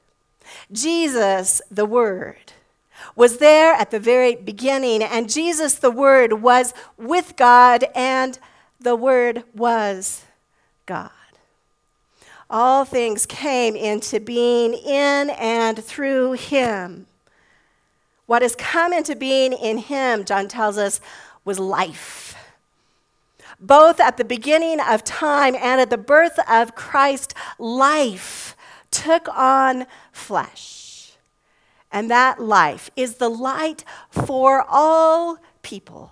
Jesus, the Word, was there at the very beginning, and Jesus, the Word, was with God, and the Word was God. All things came into being in and through him. What has come into being in him, John tells us, was life. Both at the beginning of time and at the birth of Christ, life took on flesh. And that life is the light for all people.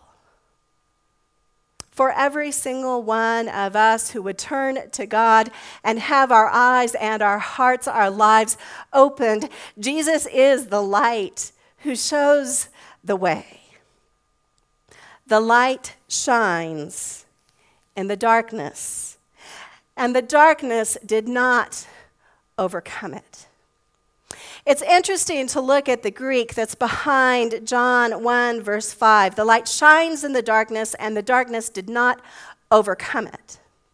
For every single one of us who would turn to God and have our eyes and our hearts, our lives opened, Jesus is the light who shows the way. The light shines in the darkness, and the darkness did not overcome it. It's interesting to look at the Greek that's behind John one, verse five. The light shines in the darkness, and the darkness did not overcome it.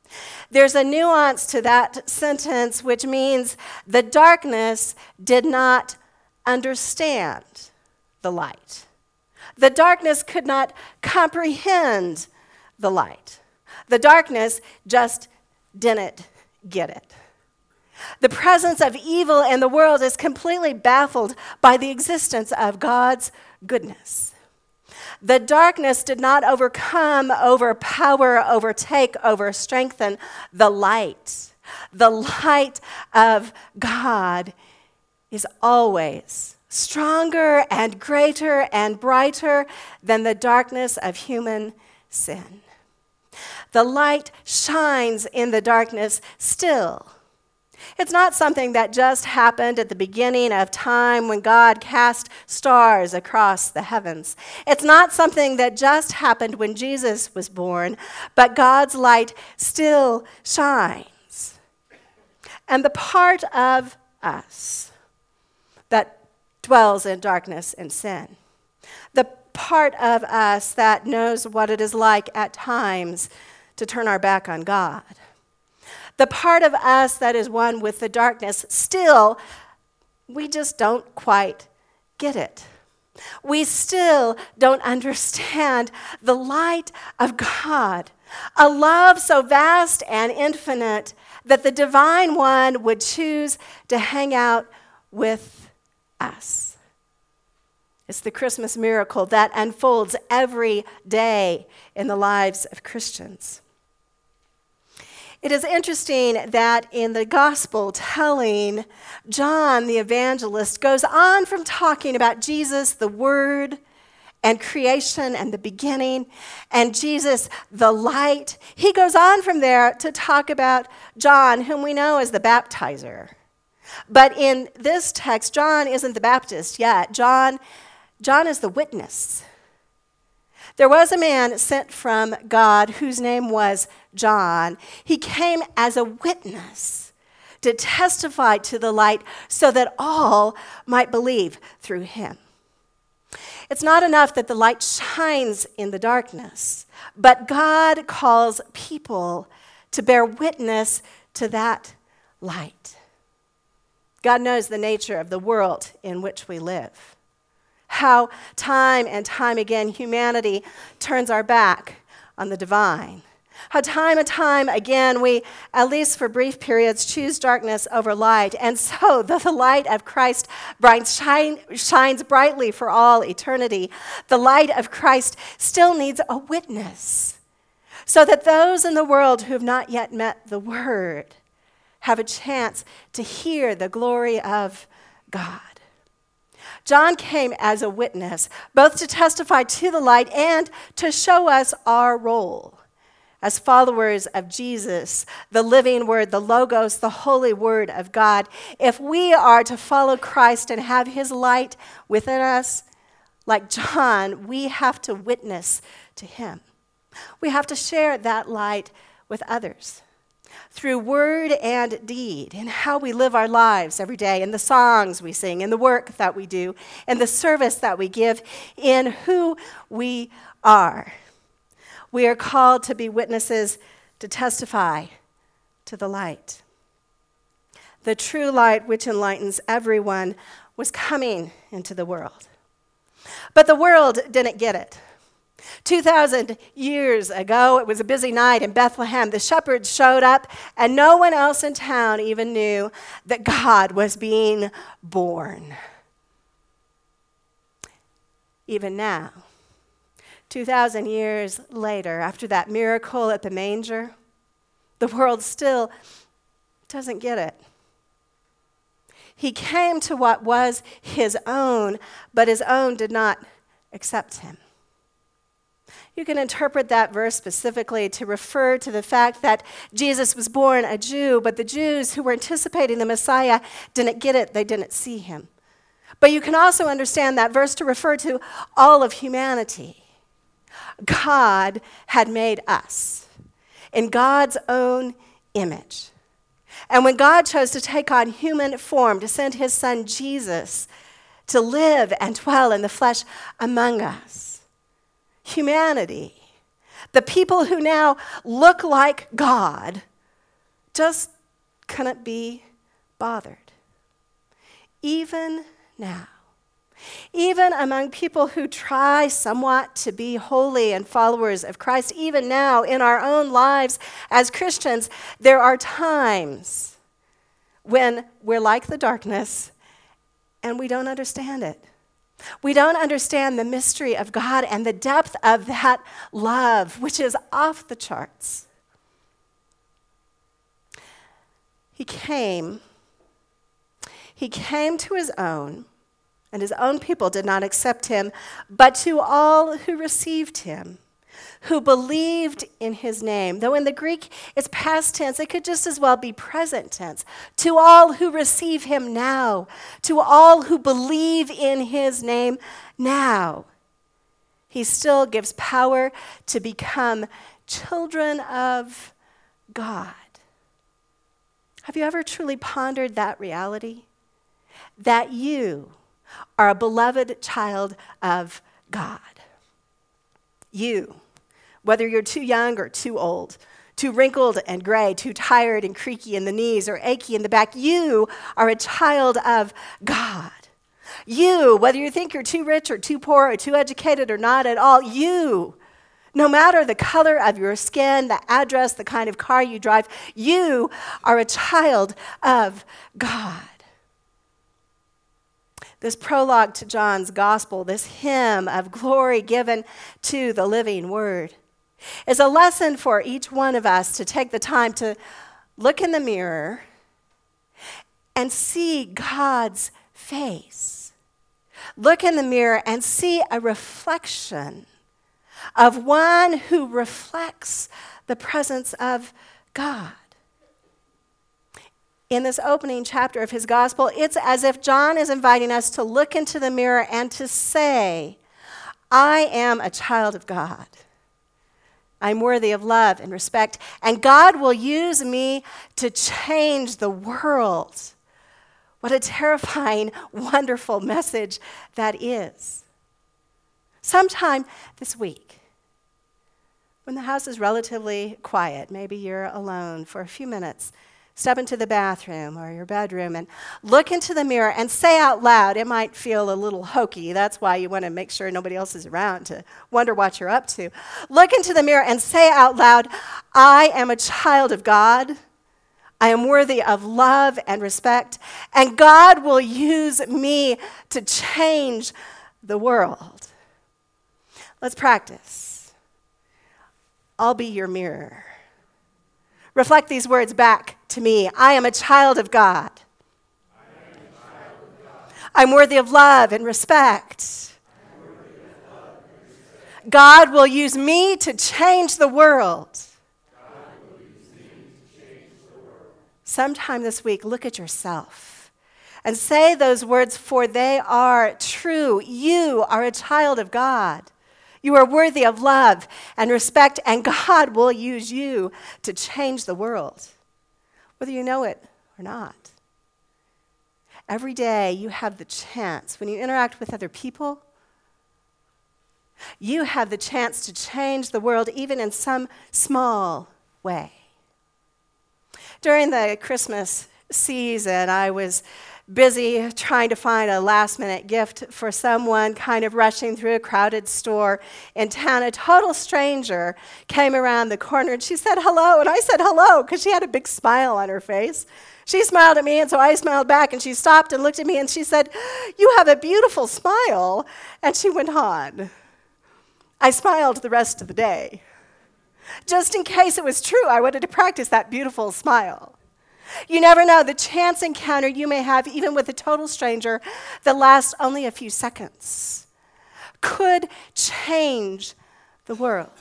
There's a nuance to that sentence, which means the darkness did not understand the light. The darkness could not comprehend the light. The darkness just didn't get it. The presence of evil in the world is completely baffled by the existence of God's goodness. The darkness did not overcome, overpower, overtake, overstrengthen the light. The light of God is always stronger and greater and brighter than the darkness of human sin. The light shines in the darkness still. It's not something that just happened at the beginning of time when God cast stars across the heavens. It's not something that just happened when Jesus was born, but God's light still shines. And the part of us that dwells in darkness and sin, the part of us that knows what it is like at times to turn our back on God, the part of us that is one with the darkness, still, we just don't quite get it. We still don't understand the light of God, a love so vast and infinite that the Divine One would choose to hang out with us. It's the Christmas miracle that unfolds every day in the lives of Christians. It is interesting that in the gospel telling, John the evangelist goes on from talking about Jesus, the Word, and creation and the beginning, and Jesus, the light. He goes on from there to talk about John, whom we know as the baptizer. But in this text, John isn't the Baptist yet. John, John is the witness. There was a man sent from God whose name was John. He came as a witness to testify to the light so that all might believe through him. It's not enough that the light shines in the darkness, but God calls people to bear witness to that light. God knows the nature of the world in which we live. How time and time again humanity turns our back on the divine. How time and time again we, at least for brief periods, choose darkness over light. And so the, the light of Christ bright, shine, shines brightly for all eternity. The light of Christ still needs a witness so that those in the world who have not yet met the Word have a chance to hear the glory of God. John came as a witness, both to testify to the light and to show us our role as followers of Jesus, the living Word, the Logos, the holy Word of God. If we are to follow Christ and have his light within us, like John, we have to witness to him. We have to share that light with others through word and deed, in how we live our lives every day, in the songs we sing, in the work that we do, in the service that we give, in who we are. We are called to be witnesses, to testify to the light. The true light which enlightens everyone was coming into the world. But the world didn't get it. two thousand years ago, it was a busy night in Bethlehem. The shepherds showed up, and no one else in town even knew that God was being born. Even now, two thousand years later, after that miracle at the manger, the world still doesn't get it. He came to what was his own, but his own did not accept him. You can interpret that verse specifically to refer to the fact that Jesus was born a Jew, but the Jews who were anticipating the Messiah didn't get it, they didn't see him. But you can also understand that verse to refer to all of humanity. God had made us in God's own image. And when God chose to take on human form, to send his son Jesus to live and dwell in the flesh among us, humanity, the people who now look like God, just couldn't be bothered. Even now, even among people who try somewhat to be holy and followers of Christ, even now in our own lives as Christians, there are times when we're like the darkness and we don't understand it. We don't understand the mystery of God and the depth of that love, which is off the charts. He came, he came to his own, and his own people did not accept him, but to all who received him, who believed in his name. Though in the Greek it's past tense, it could just as well be present tense. To all who receive him now, to all who believe in his name now, he still gives power to become children of God. Have you ever truly pondered that reality? That you are a beloved child of God. You, whether you're too young or too old, too wrinkled and gray, too tired and creaky in the knees or achy in the back, you are a child of God. You, whether you think you're too rich or too poor or too educated or not at all, you, no matter the color of your skin, the address, the kind of car you drive, you are a child of God. This prologue to John's gospel, this hymn of glory given to the living word, is a lesson for each one of us to take the time to look in the mirror and see God's face. Look in the mirror and see a reflection of one who reflects the presence of God. In this opening chapter of his gospel, it's as if John is inviting us to look into the mirror and to say, I am a child of God. I'm worthy of love and respect, and God will use me to change the world. What a terrifying, wonderful message that is. Sometime this week, when the house is relatively quiet, maybe you're alone for a few minutes, step into the bathroom or your bedroom and look into the mirror and say out loud. It might feel a little hokey. That's why you want to make sure nobody else is around to wonder what you're up to. Look into the mirror and say out loud, I am a child of God. I am worthy of love and respect, and God will use me to change the world. Let's practice. I'll be your mirror. Reflect these words back to me. I am a child of God. I am a child of God. I'm worthy of love and respect. I'm worthy of love and respect. God will use me to change the world. God will use me to change the world. Sometime this week, look at yourself and say those words, for they are true. You are a child of God. You are worthy of love and respect, and God will use you to change the world, whether you know it or not. Every day you have the chance, when you interact with other people, you have the chance to change the world even in some small way. During the Christmas season, I was busy trying to find a last-minute gift for someone, kind of rushing through a crowded store in town. A total stranger came around the corner, and she said hello, and I said hello because she had a big smile on her face. She smiled at me, and so I smiled back, and she stopped and looked at me, and she said, you have a beautiful smile, and she went on. I smiled the rest of the day. Just in case it was true, I wanted to practice that beautiful smile. You never know, the chance encounter you may have, even with a total stranger, that lasts only a few seconds, could change the world.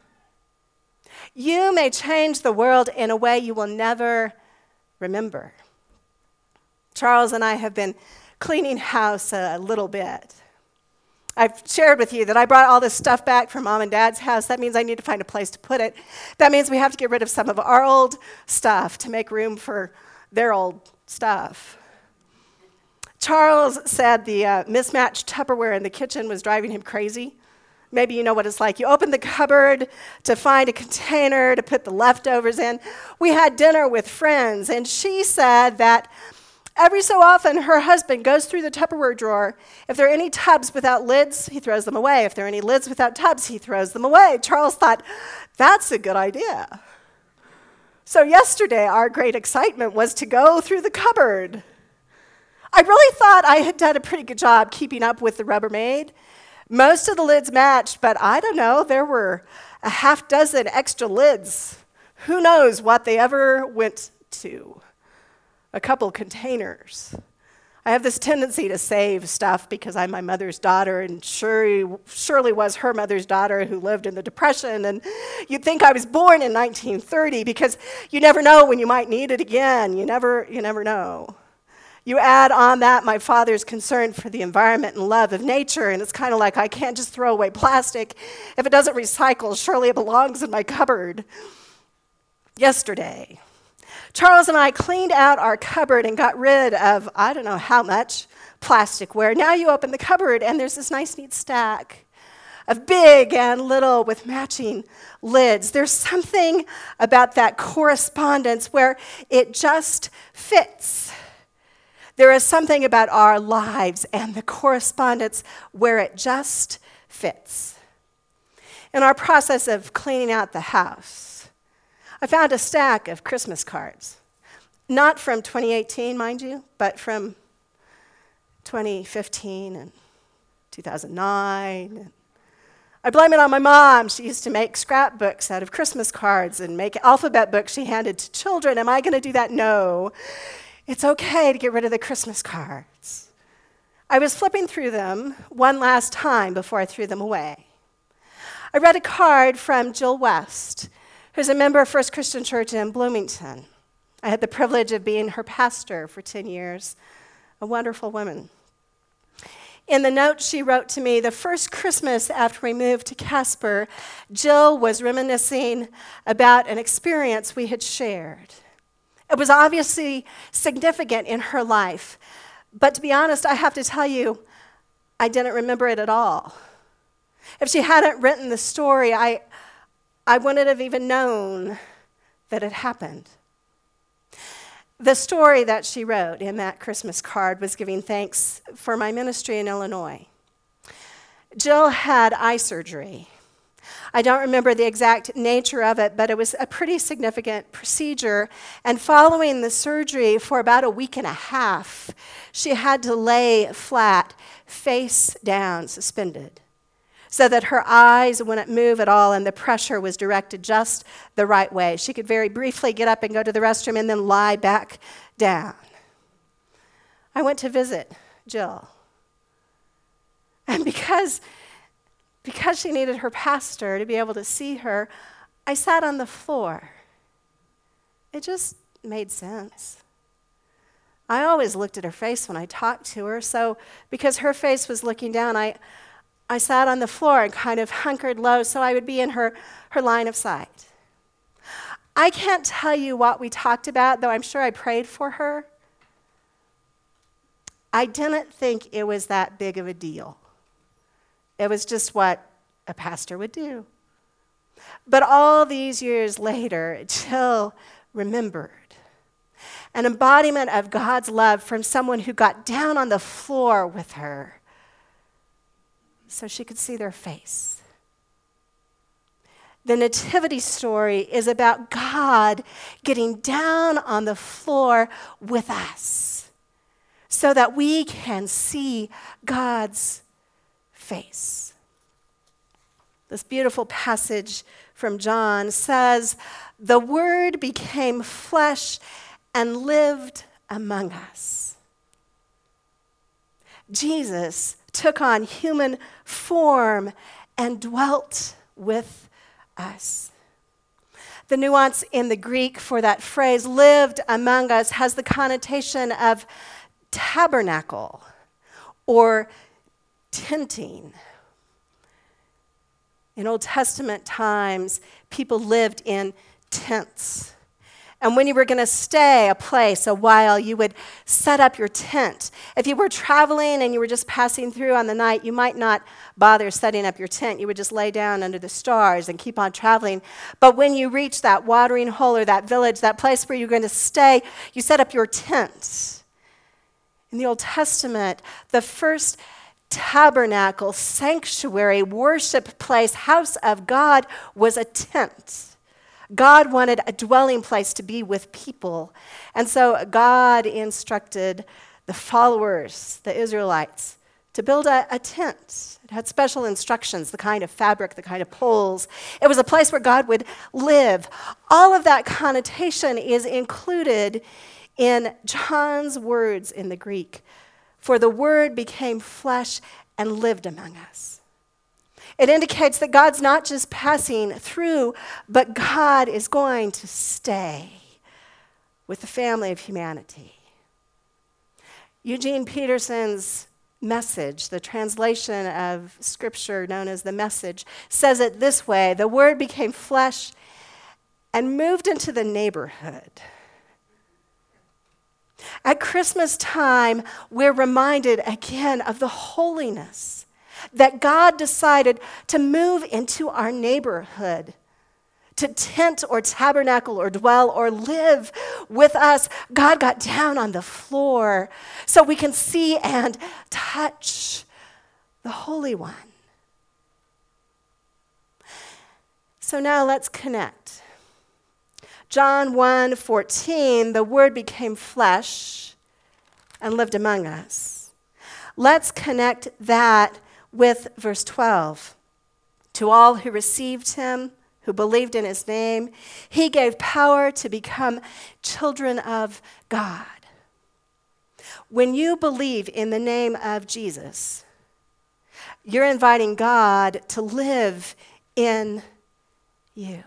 You may change the world in a way you will never remember. Charles and I have been cleaning house a little bit. I've shared with you that I brought all this stuff back from Mom and Dad's house. That means I need to find a place to put it. That means we have to get rid of some of our old stuff to make room for their old stuff. Charles said the uh, mismatched Tupperware in the kitchen was driving him crazy. Maybe you know what it's like. You open the cupboard to find a container to put the leftovers in. We had dinner with friends, and she said that every so often her husband goes through the Tupperware drawer. If there are any tubs without lids, he throws them away. If there are any lids without tubs, he throws them away. Charles thought, that's a good idea. So yesterday, our great excitement was to go through the cupboard. I really thought I had done a pretty good job keeping up with the Rubbermaid. Most of the lids matched, but I don't know, there were a half dozen extra lids. Who knows what they ever went to? A couple containers. I have this tendency to save stuff because I'm my mother's daughter, and Shirley, Shirley was her mother's daughter who lived in the Depression, and you'd think I was born in nineteen thirty because you never know when you might need it again. You never, you never know. You add on that my father's concern for the environment and love of nature, and it's kind of like I can't just throw away plastic. If it doesn't recycle, surely it belongs in my cupboard. Yesterday, Charles and I cleaned out our cupboard and got rid of, I don't know how much, plasticware. Now you open the cupboard, and there's this nice, neat stack of big and little with matching lids. There's something about that correspondence where it just fits. There is something about our lives and the correspondence where it just fits. In our process of cleaning out the house, I found a stack of Christmas cards. Not from twenty eighteen, mind you, but from twenty fifteen and two thousand nine. And I blame it on my mom. She used to make scrapbooks out of Christmas cards and make alphabet books she handed to children. Am I going to do that? No. It's okay to get rid of the Christmas cards. I was flipping through them one last time before I threw them away. I read a card from Jill West, who's a member of First Christian Church in Bloomington. I had the privilege of being her pastor for ten years, a wonderful woman. In the note she wrote to me, the first Christmas after we moved to Casper, Jill was reminiscing about an experience we had shared. It was obviously significant in her life, but to be honest, I have to tell you, I didn't remember it at all. If she hadn't written the story, I, I wouldn't have even known that it happened. The story that she wrote in that Christmas card was giving thanks for my ministry in Illinois. Jill had eye surgery. I don't remember the exact nature of it, but it was a pretty significant procedure. And following the surgery for about a week and a half, she had to lay flat, face down, suspended, so that her eyes wouldn't move at all and the pressure was directed just the right way. She could very briefly get up and go to the restroom and then lie back down. I went to visit Jill. And because Because she needed her pastor to be able to see her, I sat on the floor. It just made sense. I always looked at her face when I talked to her, so because her face was looking down, I, I sat on the floor and kind of hunkered low so I would be in her, her line of sight. I can't tell you what we talked about, though I'm sure I prayed for her. I didn't think it was that big of a deal. It was just what a pastor would do. But all these years later, Jill remembered an embodiment of God's love from someone who got down on the floor with her so she could see their face. The nativity story is about God getting down on the floor with us so that we can see God's face. This beautiful passage from John says, "The Word became flesh and lived among us." Jesus took on human form and dwelt with us. The nuance in the Greek for that phrase, lived among us, has the connotation of tabernacle or tenting. In Old Testament times, people lived in tents. And when you were going to stay a place a while, you would set up your tent. If you were traveling and you were just passing through on the night, you might not bother setting up your tent. You would just lay down under the stars and keep on traveling. But when you reached that watering hole or that village, that place where you're going to stay, you set up your tent. In the Old Testament, the first tabernacle, sanctuary, worship place, house of God was a tent. God wanted a dwelling place to be with people. And so God instructed the followers, the Israelites, to build a, a tent. It had special instructions, the kind of fabric, the kind of poles. It was a place where God would live. All of that connotation is included in John's words in the Greek. For the Word became flesh and lived among us. It indicates that God's not just passing through, but God is going to stay with the family of humanity. Eugene Peterson's Message, the translation of Scripture known as the Message, says it this way: the Word became flesh and moved into the neighborhood. At Christmas time, we're reminded again of the holiness that God decided to move into our neighborhood, to tent or tabernacle or dwell or live with us. God got down on the floor so we can see and touch the Holy One. So now let's connect. John one fourteen, the Word became flesh and lived among us. Let's connect that with verse twelve. To all who received him, who believed in his name, he gave power to become children of God. When you believe in the name of Jesus, you're inviting God to live in you.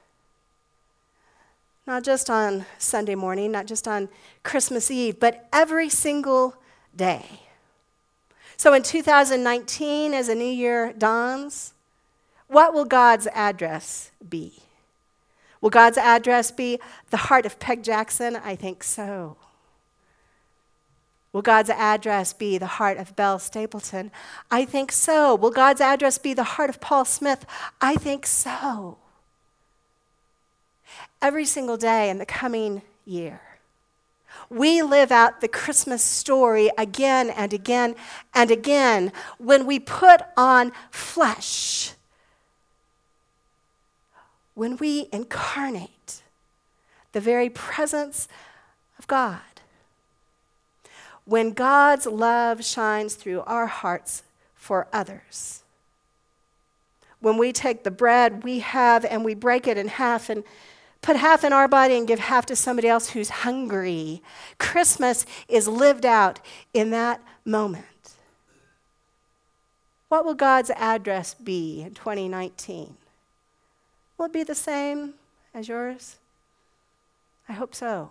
Not just on Sunday morning, not just on Christmas Eve, but every single day. So in two thousand nineteen, as a new year dawns, what will God's address be? Will God's address be the heart of Peg Jackson? I think so. Will God's address be the heart of Belle Stapleton? I think so. Will God's address be the heart of Paul Smith? I think so. Every single day in the coming year, we live out the Christmas story again and again and again when we put on flesh, when we incarnate the very presence of God, when God's love shines through our hearts for others, when we take the bread we have and we break it in half and put half in our body and give half to somebody else who's hungry. Christmas is lived out in that moment. What will God's address be in twenty nineteen? Will it be the same as yours? I hope so.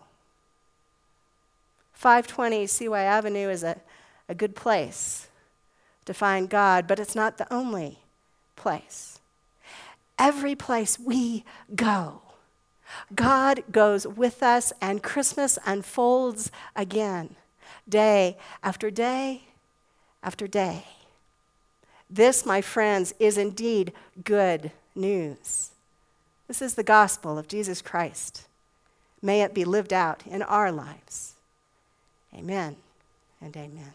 five twenty Seaway Avenue is a, a good place to find God, but it's not the only place. Every place we go, God goes with us, and Christmas unfolds again, day after day after day. This, my friends, is indeed good news. This is the gospel of Jesus Christ. May it be lived out in our lives. Amen and amen.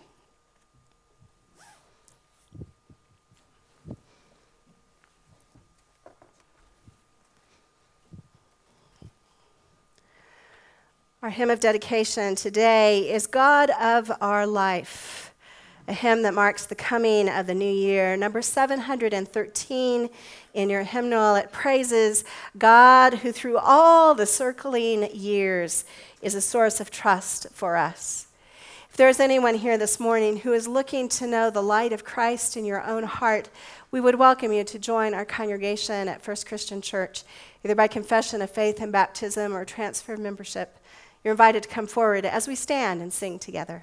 Our hymn of dedication today is God of Our Life, a hymn that marks the coming of the new year. Number seven hundred thirteen in your hymnal, it praises God who through all the circling years is a source of trust for us. If there's anyone here this morning who is looking to know the light of Christ in your own heart, we would welcome you to join our congregation at First Christian Church, either by confession of faith and baptism or transfer of membership. You're invited to come forward as we stand and sing together.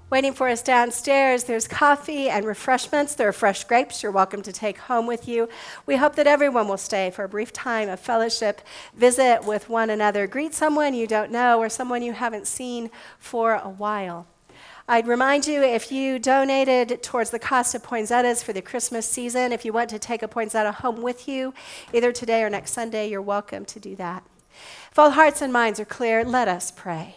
Waiting for us downstairs, there's coffee and refreshments. There are fresh grapes you're welcome to take home with you. We hope that everyone will stay for a brief time of fellowship, visit with one another, greet someone you don't know or someone you haven't seen for a while. I'd remind you, if you donated towards the cost of poinsettias for the Christmas season, if you want to take a poinsettia home with you, either today or next Sunday, you're welcome to do that. If all hearts and minds are clear, let us pray.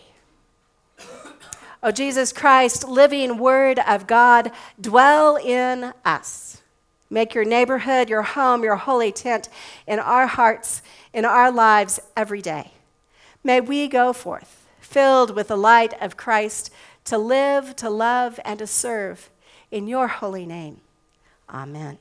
O Jesus Christ, living Word of God, dwell in us. Make your neighborhood, your home, your holy tent in our hearts, in our lives every day. May we go forth, filled with the light of Christ, to live, to love, and to serve in your holy name. Amen.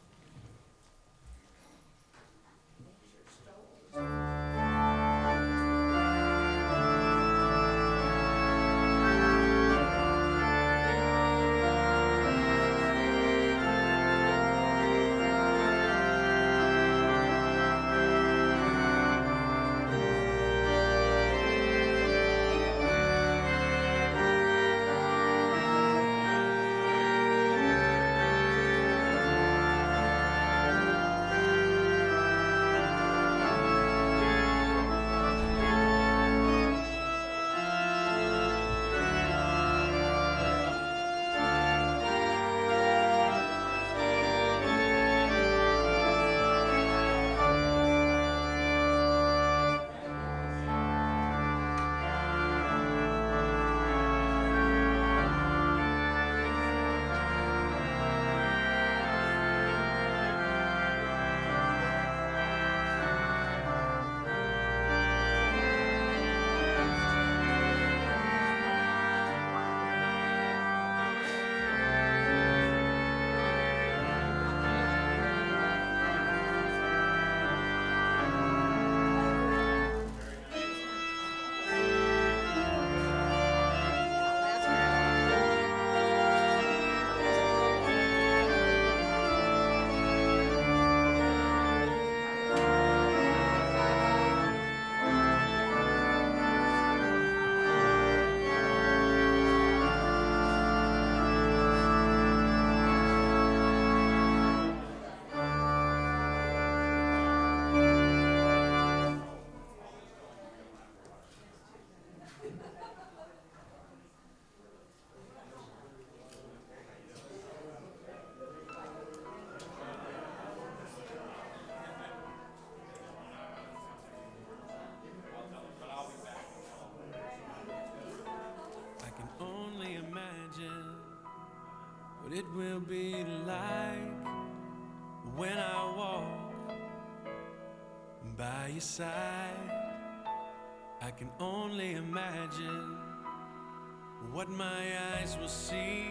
What it will be like when I walk by your side. I can only imagine what my eyes will see